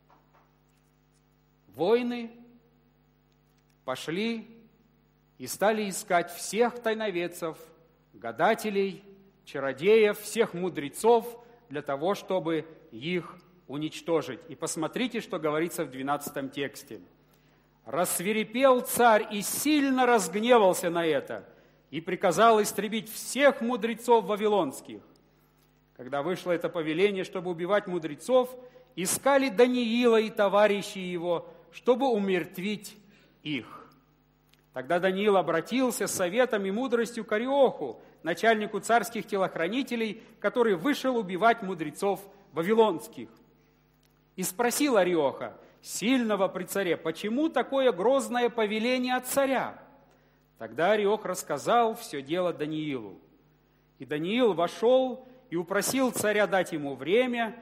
воины пошли и стали искать всех тайноведцев, гадателей, чародеев, всех мудрецов для того, чтобы их уничтожить. И посмотрите, что говорится в двенадцатом тексте. «Рассвирепел царь и сильно разгневался на это, и приказал истребить всех мудрецов вавилонских. Когда вышло это повеление, чтобы убивать мудрецов, искали Даниила и товарищи его, чтобы умертвить их. Тогда Даниил обратился с советом и мудростью к Ариоху, начальнику царских телохранителей, который вышел убивать мудрецов вавилонских. И спросил Ариоха, сильного при царе, почему такое грозное повеление от царя? Тогда Ариох рассказал все дело Даниилу. И Даниил вошел и упросил царя дать ему время,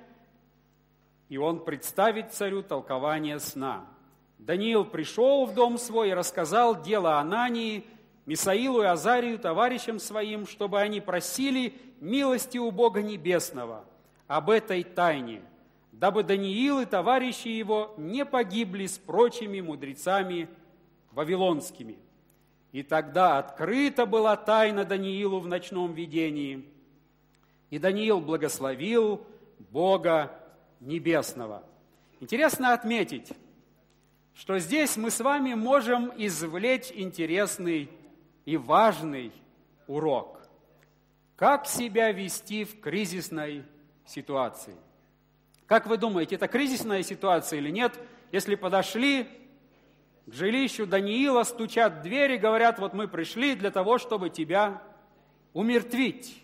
и он представит царю толкование сна. Даниил пришел в дом свой и рассказал дело Анании, Мисаилу и Азарию, товарищам своим, чтобы они просили милости у Бога Небесного об этой тайне, дабы Даниил и товарищи его не погибли с прочими мудрецами вавилонскими. И тогда открыта была тайна Даниилу в ночном видении, и Даниил благословил Бога Небесного. Интересно отметить, что здесь мы с вами можем извлечь интересный и важный урок. Как себя вести в кризисной ситуации? Как вы думаете, это кризисная ситуация или нет, если подошли к жилищу Даниила, стучат в дверь и говорят, вот мы пришли для того, чтобы тебя умертвить?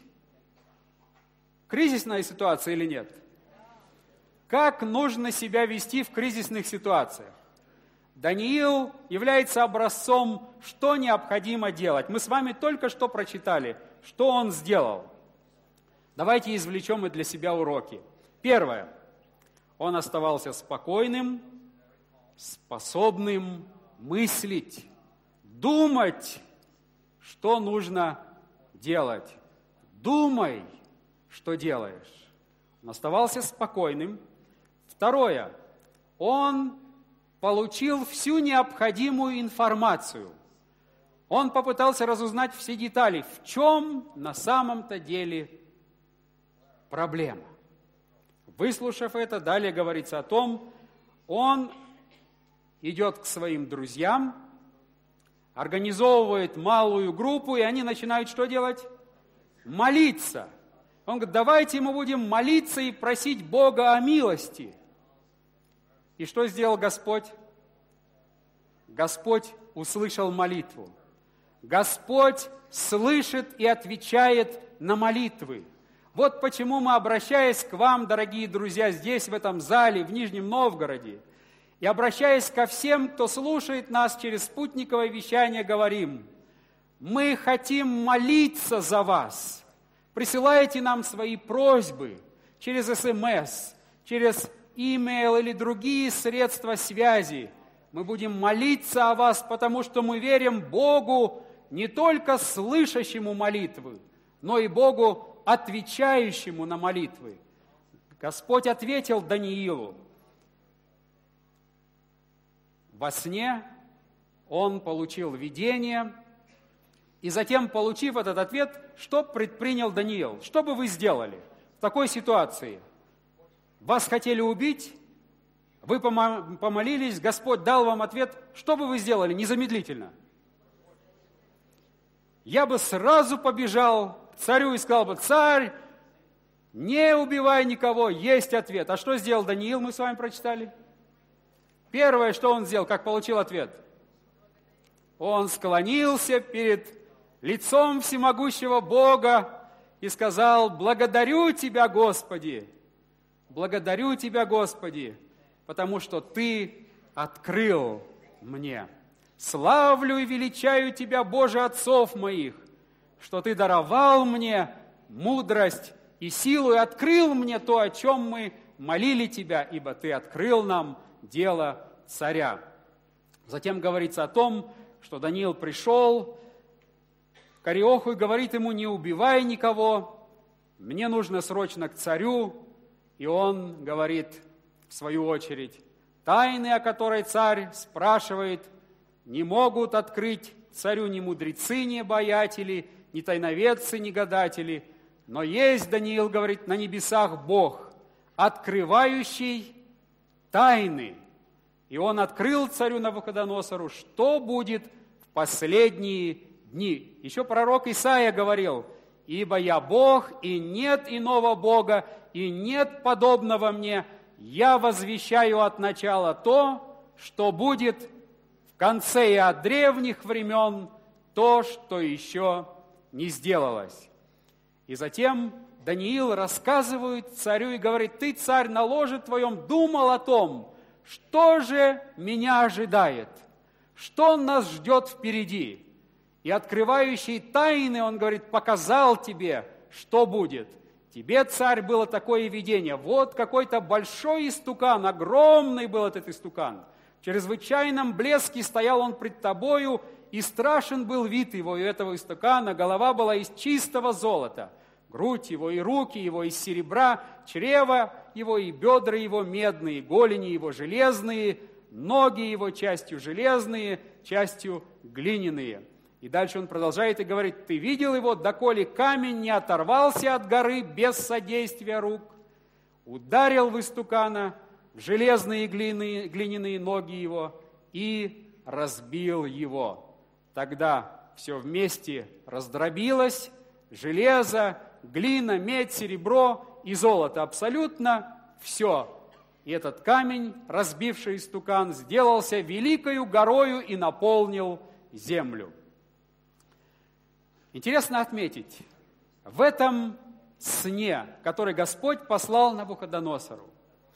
Кризисная ситуация или нет? Как нужно себя вести в кризисных ситуациях? Даниил является образцом, что необходимо делать. Мы с вами только что прочитали, что он сделал. Давайте извлечем и для себя уроки. Первое. Он оставался спокойным, способным мыслить, думать, что нужно делать. Думай, что делаешь. Он оставался спокойным. Второе. Он получил всю необходимую информацию. Он попытался разузнать все детали, в чем на самом-то деле проблема. Выслушав это, далее говорится о том, он идет к своим друзьям, организовывает малую группу, и они начинают что делать? Молиться. Он говорит, давайте мы будем молиться и просить Бога о милости. И что сделал Господь? Господь услышал молитву. Господь слышит и отвечает на молитвы. Вот почему мы, обращаясь к вам, дорогие друзья, здесь, в этом зале, в Нижнем Новгороде, и обращаясь ко всем, кто слушает нас через спутниковое вещание, говорим, мы хотим молиться за вас. Присылайте нам свои просьбы через СМС, через имейл или другие средства связи. Мы будем молиться о вас, потому что мы верим Богу, не только слышащему молитвы, но и Богу, отвечающему на молитвы. Господь ответил Даниилу. Во сне он получил видение, и затем, получив этот ответ, что предпринял Даниил? Что бы вы сделали в такой ситуации? Вас хотели убить, вы помолились, Господь дал вам ответ, что бы вы сделали незамедлительно? Я бы сразу побежал к царю и сказал бы, царь, не убивай никого, есть ответ. А что сделал Даниил, мы с вами прочитали? Первое, что он сделал, как получил ответ? Он склонился перед лицом всемогущего Бога и сказал, благодарю Тебя, Господи, благодарю Тебя, Господи, потому что Ты открыл мне. Славлю и величаю Тебя, Боже, отцов моих, что Ты даровал мне мудрость и силу, и открыл мне то, о чем мы молили Тебя, ибо Ты открыл нам дело царя. Затем говорится о том, что Даниил пришел к Ариоху и говорит ему, не убивай никого, мне нужно срочно к царю. И он говорит, в свою очередь, тайны, о которой царь спрашивает, не могут открыть царю ни мудрецы, ни обаятели, ни тайноведцы, ни гадатели, но есть, Даниил говорит, на небесах Бог, открывающий тайны. И он открыл царю Навуходоносору, что будет в последние дни. Еще пророк Исаия говорил, ибо я Бог, и нет иного Бога, и нет подобного мне, я возвещаю от начала то, что будет в конце и от древних времен, то, что еще не сделалось. И затем Даниил рассказывает царю и говорит, ты, царь, на ложе твоем думал о том, что же меня ожидает, что нас ждет впереди. И открывающий тайны, он говорит, показал тебе, что будет. Тебе, царь, было такое видение. Вот какой-то большой истукан, огромный был этот истукан. В чрезвычайном блеске стоял он пред тобою, и страшен был вид его, и этого истукана. Голова была из чистого золота, грудь его и руки его из серебра, чрево его и бедра его медные, голени его железные, ноги его частью железные, частью глиняные. И дальше он продолжает и говорит, ты видел его, доколе камень не оторвался от горы без содействия рук, ударил в истукана в железные глины, глиняные ноги его и разбил его. Тогда все вместе раздробилось, железо, глина, медь, серебро и золото, абсолютно все. И этот камень, разбивший истукан, сделался великою горою и наполнил землю. Интересно отметить, в этом сне, который Господь послал Навуходоносору,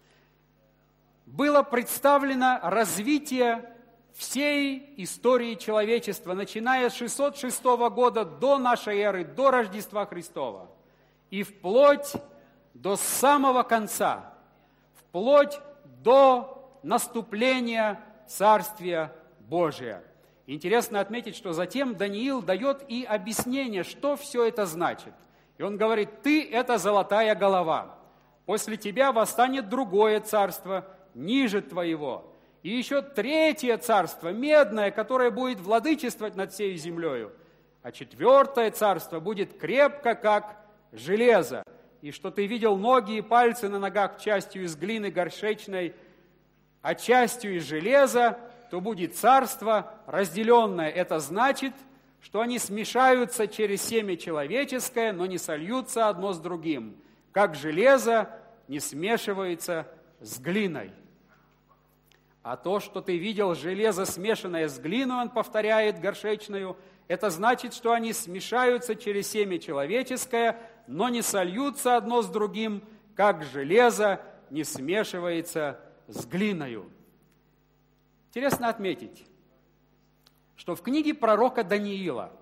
было представлено развитие всей истории человечества, начиная с шестьсот шестого года до нашей эры, до Рождества Христова, и вплоть до самого конца, вплоть до наступления Царствия Божия. Интересно отметить, что затем Даниил дает и объяснение, что все это значит. И он говорит, ты – это золотая голова. После тебя восстанет другое царство, ниже твоего. И еще третье царство, медное, которое будет владычествовать над всей землею. А четвертое царство будет крепко, как железо. И что ты видел ноги и пальцы на ногах частью из глины горшечной, а частью из железа, то будет царство разделенное. Это значит, что они смешаются через семя человеческое, но не сольются одно с другим, как железо не смешивается с глиной. А то, что ты видел железо, смешанное с глиной, он повторяет горшечную, это значит, что они смешаются через семя человеческое, но не сольются одно с другим, как железо не смешивается с глиною. Интересно отметить, что в книге пророка Даниила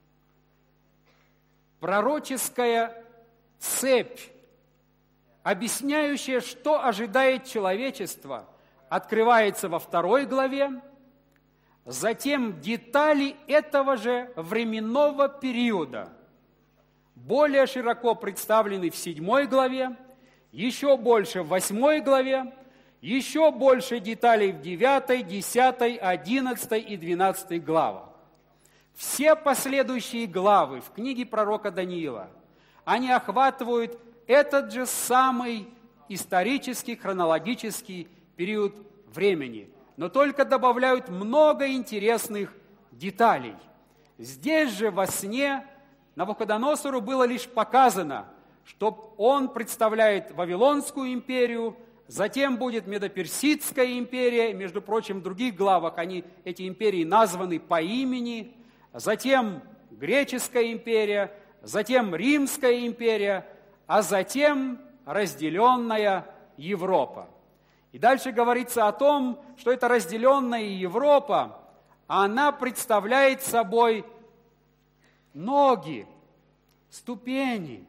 пророческая цепь, объясняющая, что ожидает человечество, открывается во второй главе, затем детали этого же временного периода более широко представлены в седьмой главе, еще больше в восьмой главе, еще больше деталей в девятой, десятой, одиннадцатой и двенадцатой главах. Все последующие главы в книге пророка Даниила, они охватывают этот же самый исторический, хронологический период времени, но только добавляют много интересных деталей. Здесь же во сне Навуходоносору было лишь показано, что он представляет Вавилонскую империю, затем будет Медоперсидская империя, между прочим, в других главах они, эти империи названы по имени, затем Греческая империя, затем Римская империя, а затем разделенная Европа. И дальше говорится о том, что эта разделенная Европа, она представляет собой ноги, ступени.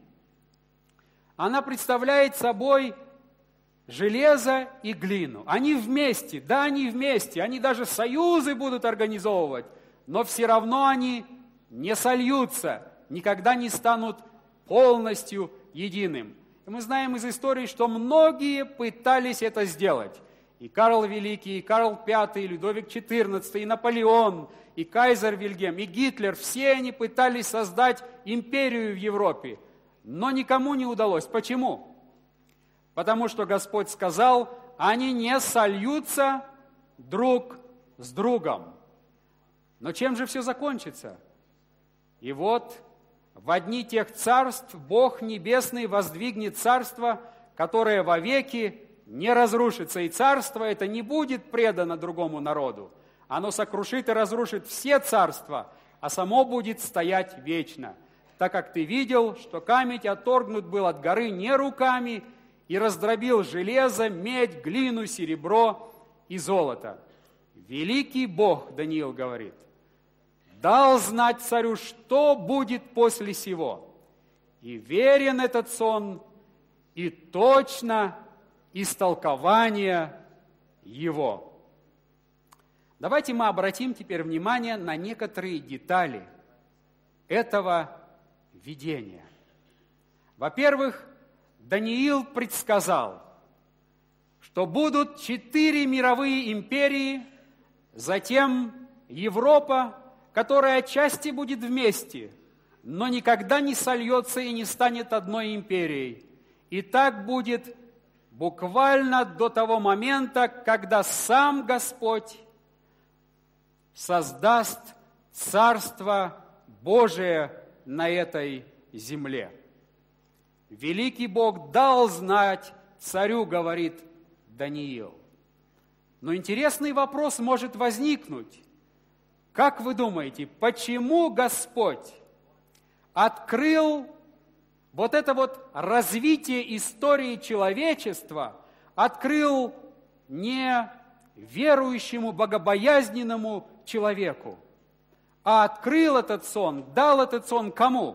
Она представляет собой железо и глину. Они вместе, да, они вместе, они даже союзы будут организовывать, но все равно они не сольются, никогда не станут полностью единым. И мы знаем из истории, что многие пытались это сделать. И Карл Великий, и Карл Пятый, и Людовик четырнадцатый, и Наполеон, и Кайзер Вильгельм, и Гитлер, все они пытались создать империю в Европе, но никому не удалось. Почему? Потому что Господь сказал, они не сольются друг с другом. Но чем же все закончится? И вот в одни тех царств Бог Небесный воздвигнет царство, которое вовеки не разрушится. И царство это не будет предано другому народу. Оно сокрушит и разрушит все царства, а само будет стоять вечно. Так как ты видел, что камень отторгнут был от горы не руками, и раздробил железо, медь, глину, серебро и золото. Великий Бог, Даниил говорит, дал знать царю, что будет после сего. И верен этот сон, и точно истолкование его. Давайте мы обратим теперь внимание на некоторые детали этого видения. Во-первых, Даниил предсказал, что будут четыре мировые империи, затем Европа, которая отчасти будет вместе, но никогда не сольется и не станет одной империей. И так будет буквально до того момента, когда сам Господь создаст Царство Божие на этой земле. Великий Бог дал знать царю, говорит Даниил. Но интересный вопрос может возникнуть. Как вы думаете, почему Господь открыл вот это вот развитие истории человечества, открыл не верующему, богобоязненному человеку, а открыл этот сон, дал этот сон кому?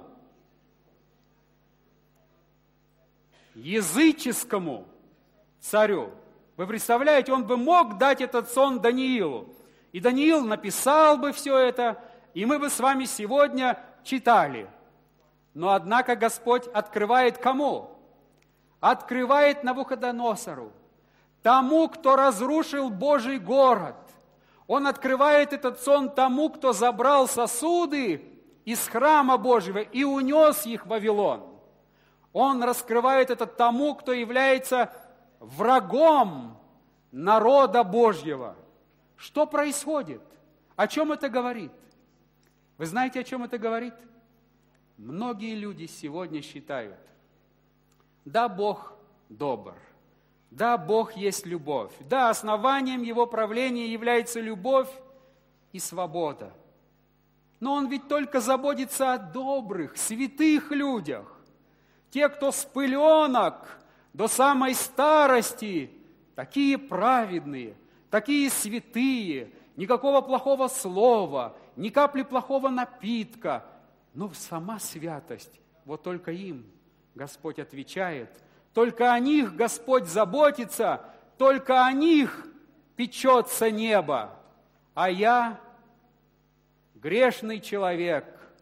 Языческому царю. Вы представляете, он бы мог дать этот сон Даниилу. И Даниил написал бы все это, и мы бы с вами сегодня читали. Но однако Господь открывает кому? Открывает Навуходоносору. тому, кто разрушил Божий город. Он открывает этот сон тому, кто забрал сосуды из храма Божьего и унес их в Вавилон. Он раскрывает это тому, кто является врагом народа Божьего. Что происходит? О чем это говорит? Вы знаете, о чем это говорит? Многие люди сегодня считают, да, Бог добр, да, Бог есть любовь, да, основанием Его правления является любовь и свобода. Но Он ведь только заботится о добрых, святых людях. Те, кто с пыленок до самой старости, такие праведные, такие святые, никакого плохого слова, ни капли плохого напитка. Но сама святость, вот только им Господь отвечает, только о них Господь заботится, только о них печется небо. А я, грешный человек.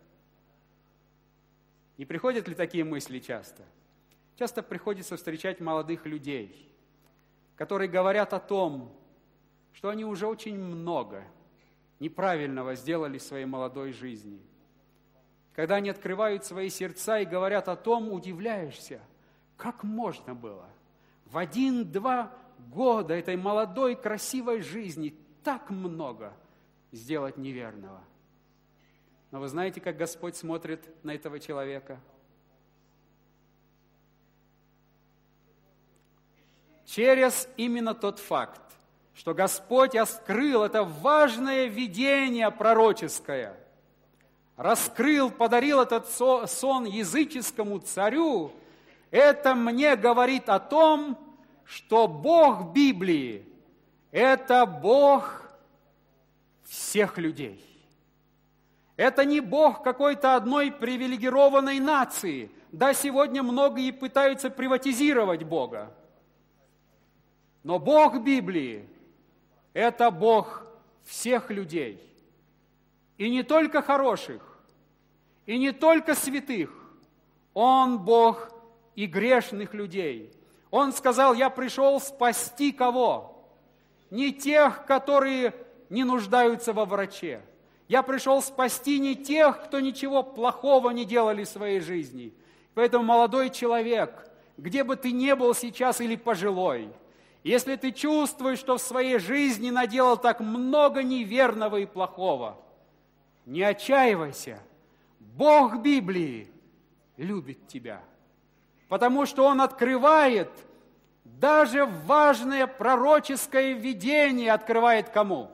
Не приходят ли такие мысли часто? Часто приходится встречать молодых людей, которые говорят о том, что они уже очень много неправильного сделали в своей молодой жизни. Когда они открывают свои сердца и говорят о том, удивляешься, как можно было в один-два года этой молодой красивой жизни так много сделать неверного. Но вы знаете, как Господь смотрит на этого человека? Через именно тот факт, что Господь открыл это важное видение пророческое, раскрыл, подарил этот сон языческому царю, это мне говорит о том, что Бог Библии – это Бог всех людей. Это не Бог какой-то одной привилегированной нации. Да, сегодня многие пытаются приватизировать Бога. Но Бог Библии – это Бог всех людей. И не только хороших, и не только святых. Он Бог и грешных людей. Он сказал, я пришел спасти кого? Не тех, которые не нуждаются во враче. Я пришел спасти не тех, кто ничего плохого не делали в своей жизни. Поэтому, молодой человек, где бы ты ни был сейчас или пожилой, если ты чувствуешь, что в своей жизни наделал так много неверного и плохого, не отчаивайся. Бог Библии любит тебя, потому что Он открывает даже важное пророческое видение, открывает кому?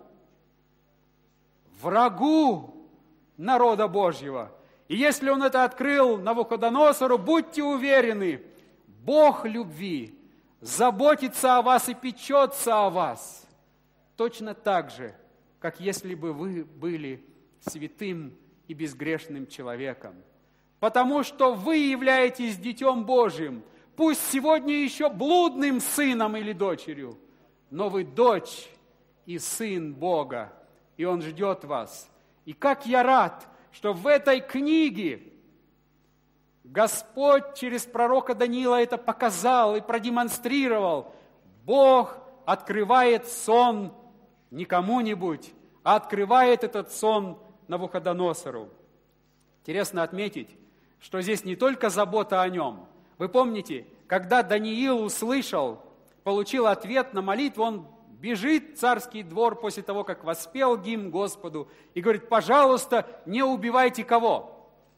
Врагу народа Божьего. И если Он это открыл Навуходоносору, будьте уверены, Бог любви заботится о вас и печется о вас. Точно так же, как если бы вы были святым и безгрешным человеком. Потому что вы являетесь Детем Божьим, пусть сегодня еще блудным сыном или дочерью, но вы дочь и сын Бога, и Он ждет вас. И как я рад, что в этой книге Господь через пророка Даниила это показал и продемонстрировал. Бог открывает сон не кому-нибудь, а открывает этот сон Навуходоносору. Интересно отметить, что здесь не только забота о нем. Вы помните, когда Даниил услышал, получил ответ на молитву, он бежит в царский двор после того, как воспел гимн Господу, и говорит, пожалуйста, не убивайте кого?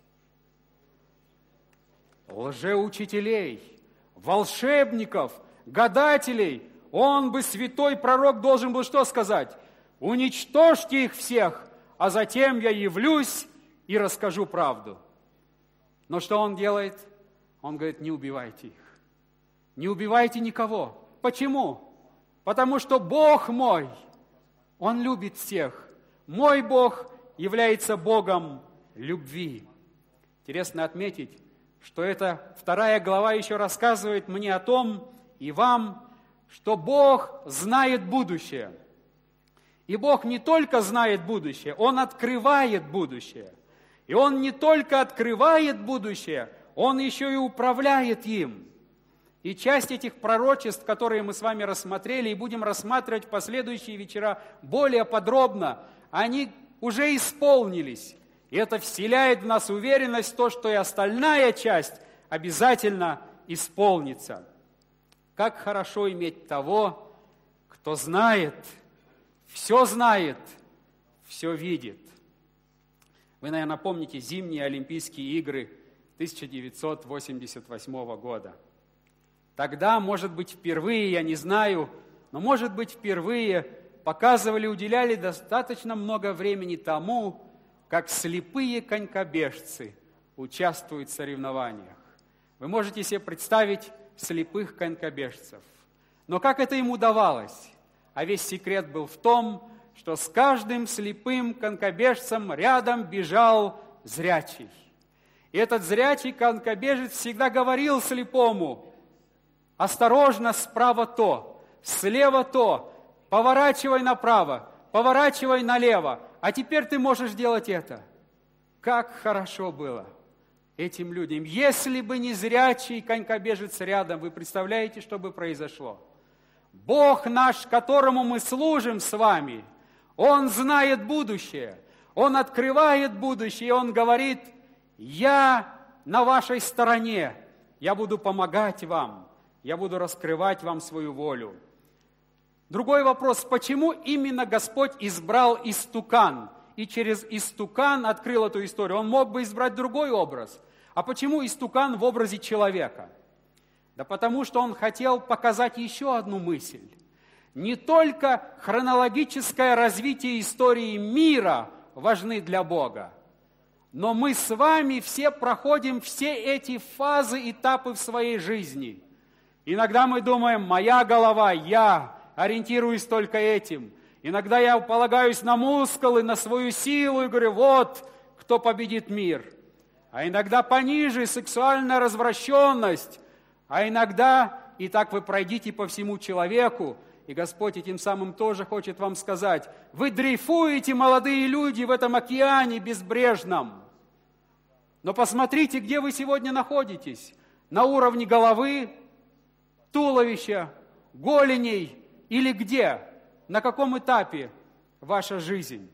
Лжеучителей, волшебников, гадателей. Он бы, святой пророк, должен был что сказать? Уничтожьте их всех, а затем я явлюсь и расскажу правду. Но что он делает? Он говорит, не убивайте их. Не убивайте никого. Почему? Потому что Бог мой, Он любит всех. Мой Бог является Богом любви. Интересно отметить, что эта вторая глава еще рассказывает мне о том и вам, что Бог знает будущее. И Бог не только знает будущее, Он открывает будущее. И Он не только открывает будущее, Он еще и управляет им. И часть этих пророчеств, которые мы с вами рассмотрели и будем рассматривать в последующие вечера более подробно, они уже исполнились. И это вселяет в нас уверенность в то, что и остальная часть обязательно исполнится. Как хорошо иметь того, кто знает, все знает, все видит. Вы, наверное, помните зимние Олимпийские игры тысяча девятьсот восемьдесят восьмого года. Тогда, может быть, впервые, я не знаю, но, может быть, впервые показывали, уделяли достаточно много времени тому, как слепые конькобежцы участвуют в соревнованиях. Вы можете себе представить слепых конькобежцев. Но как это им удавалось? А весь секрет был в том, что с каждым слепым конькобежцем рядом бежал зрячий. И этот зрячий конькобежец всегда говорил слепому: осторожно, справа то, слева то, поворачивай направо, поворачивай налево, а теперь ты можешь делать это. Как хорошо было этим людям. Если бы не зрячий конькобежец рядом, вы представляете, что бы произошло? Бог наш, которому мы служим с вами, Он знает будущее, Он открывает будущее, Он говорит: я на вашей стороне, я буду помогать вам, я буду раскрывать вам свою волю. Другой вопрос: почему именно Господь избрал истукан и через истукан открыл эту историю? Он мог бы избрать другой образ. А почему истукан в образе человека? Да потому что Он хотел показать еще одну мысль. Не только хронологическое развитие истории мира важны для Бога, но мы с вами все проходим все эти фазы, этапы в своей жизни. Иногда мы думаем: моя голова, я ориентируюсь только этим. Иногда я полагаюсь на мускулы, на свою силу и говорю: вот кто победит мир. А иногда пониже сексуальная развращенность. А иногда, и так вы пройдите по всему человеку, и Господь этим самым тоже хочет вам сказать: вы дрейфуете, молодые люди, в этом океане безбрежном. Но посмотрите, где вы сегодня находитесь. На уровне головы, туловища, голеней или где? На каком этапе ваша жизнь?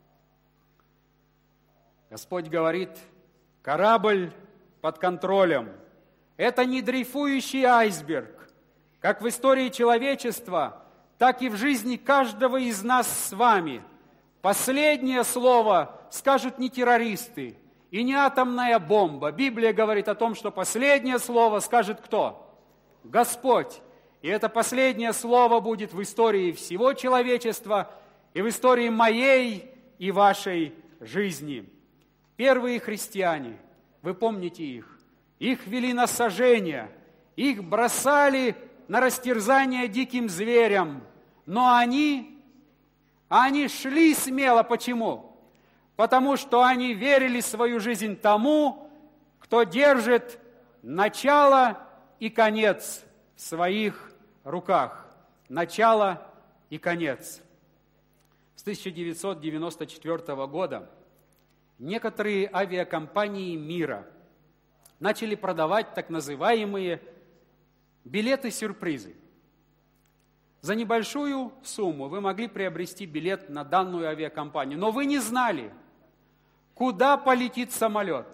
Господь говорит: корабль под контролем. Это не дрейфующий айсберг. Как в истории человечества, так и в жизни каждого из нас с вами. Последнее слово скажут не террористы и не атомная бомба. Библия говорит о том, что последнее слово скажет кто? Господь. И это последнее слово будет в истории всего человечества и в истории моей и вашей жизни. Первые христиане, вы помните их, их вели на сожжение, их бросали на растерзание диким зверям, но они, они шли смело. Почему? Потому что они верили свою жизнь тому, кто держит начало и конец в своих руках. Начало и конец. С тысяча девятьсот девяносто четвёртого года некоторые авиакомпании мира начали продавать так называемые билеты-сюрпризы. За небольшую сумму вы могли приобрести билет на данную авиакомпанию, но вы не знали, куда полетит самолет.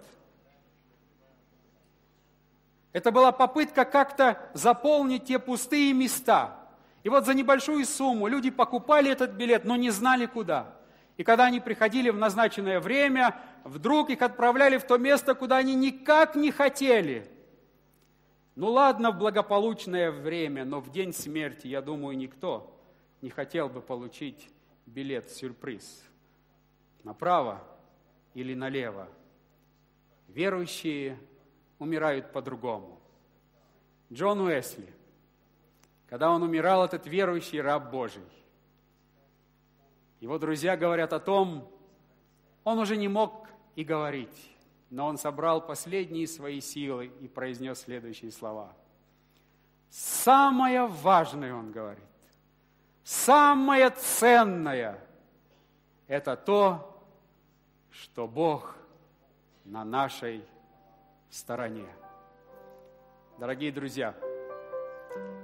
Это была попытка как-то заполнить те пустые места. И вот за небольшую сумму люди покупали этот билет, но не знали куда. И когда они приходили в назначенное время, вдруг их отправляли в то место, куда они никак не хотели. Ну ладно, в благополучное время, но в день смерти, я думаю, никто не хотел бы получить билет-сюрприз. Направо или налево. Верующие умирают по-другому. Джон Уэсли, когда он умирал, этот верующий раб Божий, его друзья говорят о том, он уже не мог и говорить, но он собрал последние свои силы и произнес следующие слова. Самое важное, он говорит, самое ценное – это то, что Бог на нашей стороне. Дорогие друзья,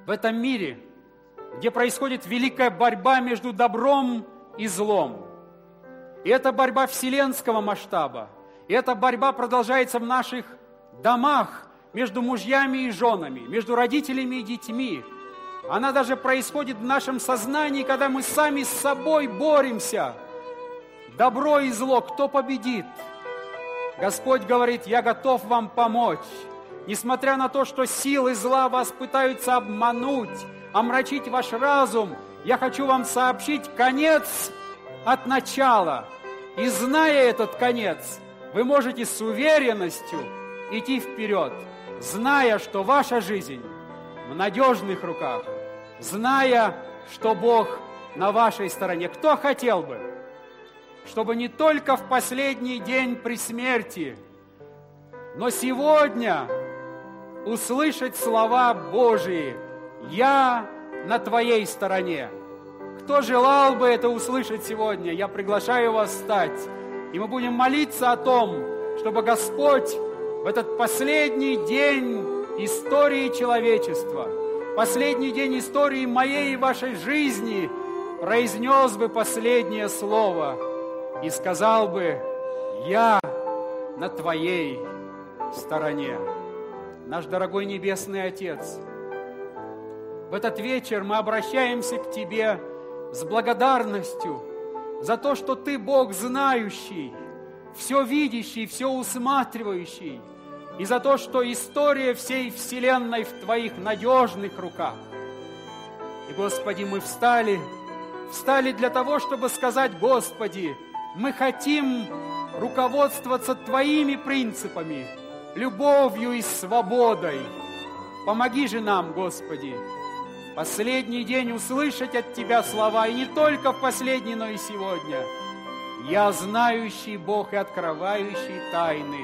в этом мире, где происходит великая борьба между добром и злом. И это борьба вселенского масштаба. И эта борьба продолжается в наших домах, между мужьями и женами, между родителями и детьми. Она даже происходит в нашем сознании, когда мы сами с собой боремся. Добро и зло, кто победит? Господь говорит: я готов вам помочь. Несмотря на то, что силы зла вас пытаются обмануть, омрачить ваш разум, я хочу вам сообщить конец от начала. И зная этот конец, вы можете с уверенностью идти вперед, зная, что ваша жизнь в надежных руках, зная, что Бог на вашей стороне. Кто хотел бы, чтобы не только в последний день при смерти, но сегодня услышать слова Божии: «Я на твоей стороне». Кто желал бы это услышать сегодня, я приглашаю вас встать, и мы будем молиться о том, чтобы Господь в этот последний день истории человечества, последний день истории моей и вашей жизни, произнес бы последнее слово и сказал бы: «Я на твоей стороне». Наш дорогой Небесный Отец, в этот вечер мы обращаемся к Тебе с благодарностью за то, что Ты Бог знающий, все видящий, все усматривающий, и за то, что история всей вселенной в Твоих надежных руках. И, Господи, мы встали, встали для того, чтобы сказать: Господи, мы хотим руководствоваться Твоими принципами, любовью и свободой. Помоги же нам, Господи, последний день услышать от Тебя слова, и не только в последний, но и сегодня. Я знающий Бог и открывающий тайны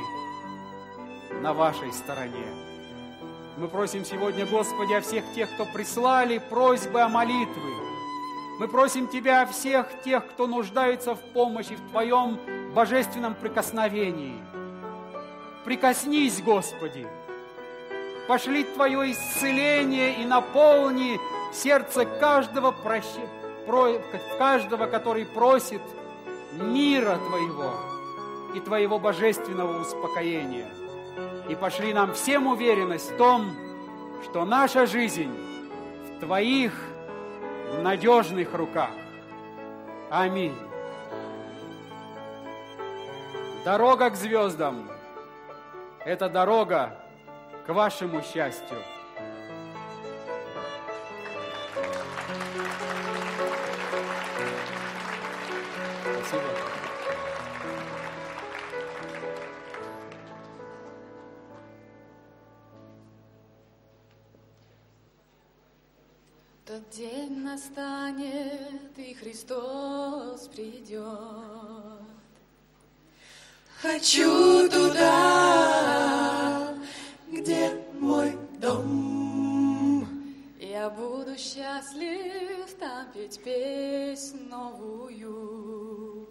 на вашей стороне. Мы просим сегодня, Господи, о всех тех, кто прислали просьбы о молитве. Мы просим Тебя о всех тех, кто нуждается в помощи, в Твоем божественном прикосновении. Прикоснись, Господи, пошли Твое исцеление и наполни сердце каждого, прощ... про... каждого, который просит мира Твоего и Твоего божественного успокоения. И пошли нам всем уверенность в том, что наша жизнь в Твоих надежных руках. Аминь. Дорога к звездам – это дорога к вашему счастью. Спасибо. Тот день настанет, и Христос придет. Хочу туда, где мой дом. Я буду счастлив там петь песнь новую.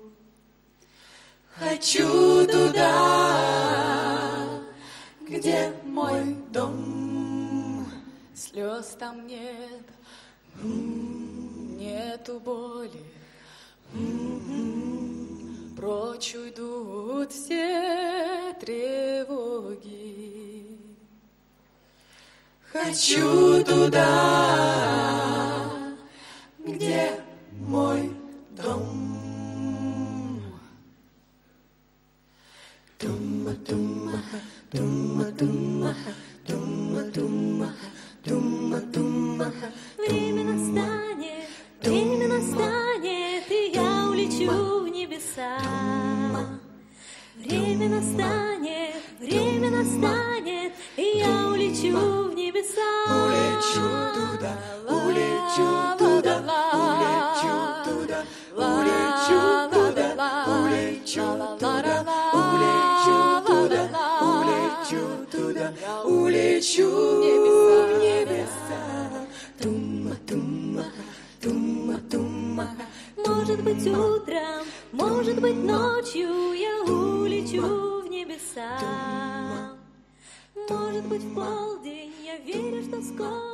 Хочу туда, где мой дом. Слез там нет, нету боли. Прочь уйдут все тревоги. Хочу туда, где мой дом. Тума-тума, тума-тума, тума-тума, тума-тума. Время настанет, время настанет, и я улечу в небеса. Время настанет, время настанет, и я улечу в небеса. Улечу туда, улечу туда, улечу туда, улечу туда, улечу туда, улечу туда, улечу туда, улечу в небеса. Тума-тума, тума-тума. Может быть, утром, может быть, ночью я улечу в небеса. Может быть, в полдень, я верю, что скоро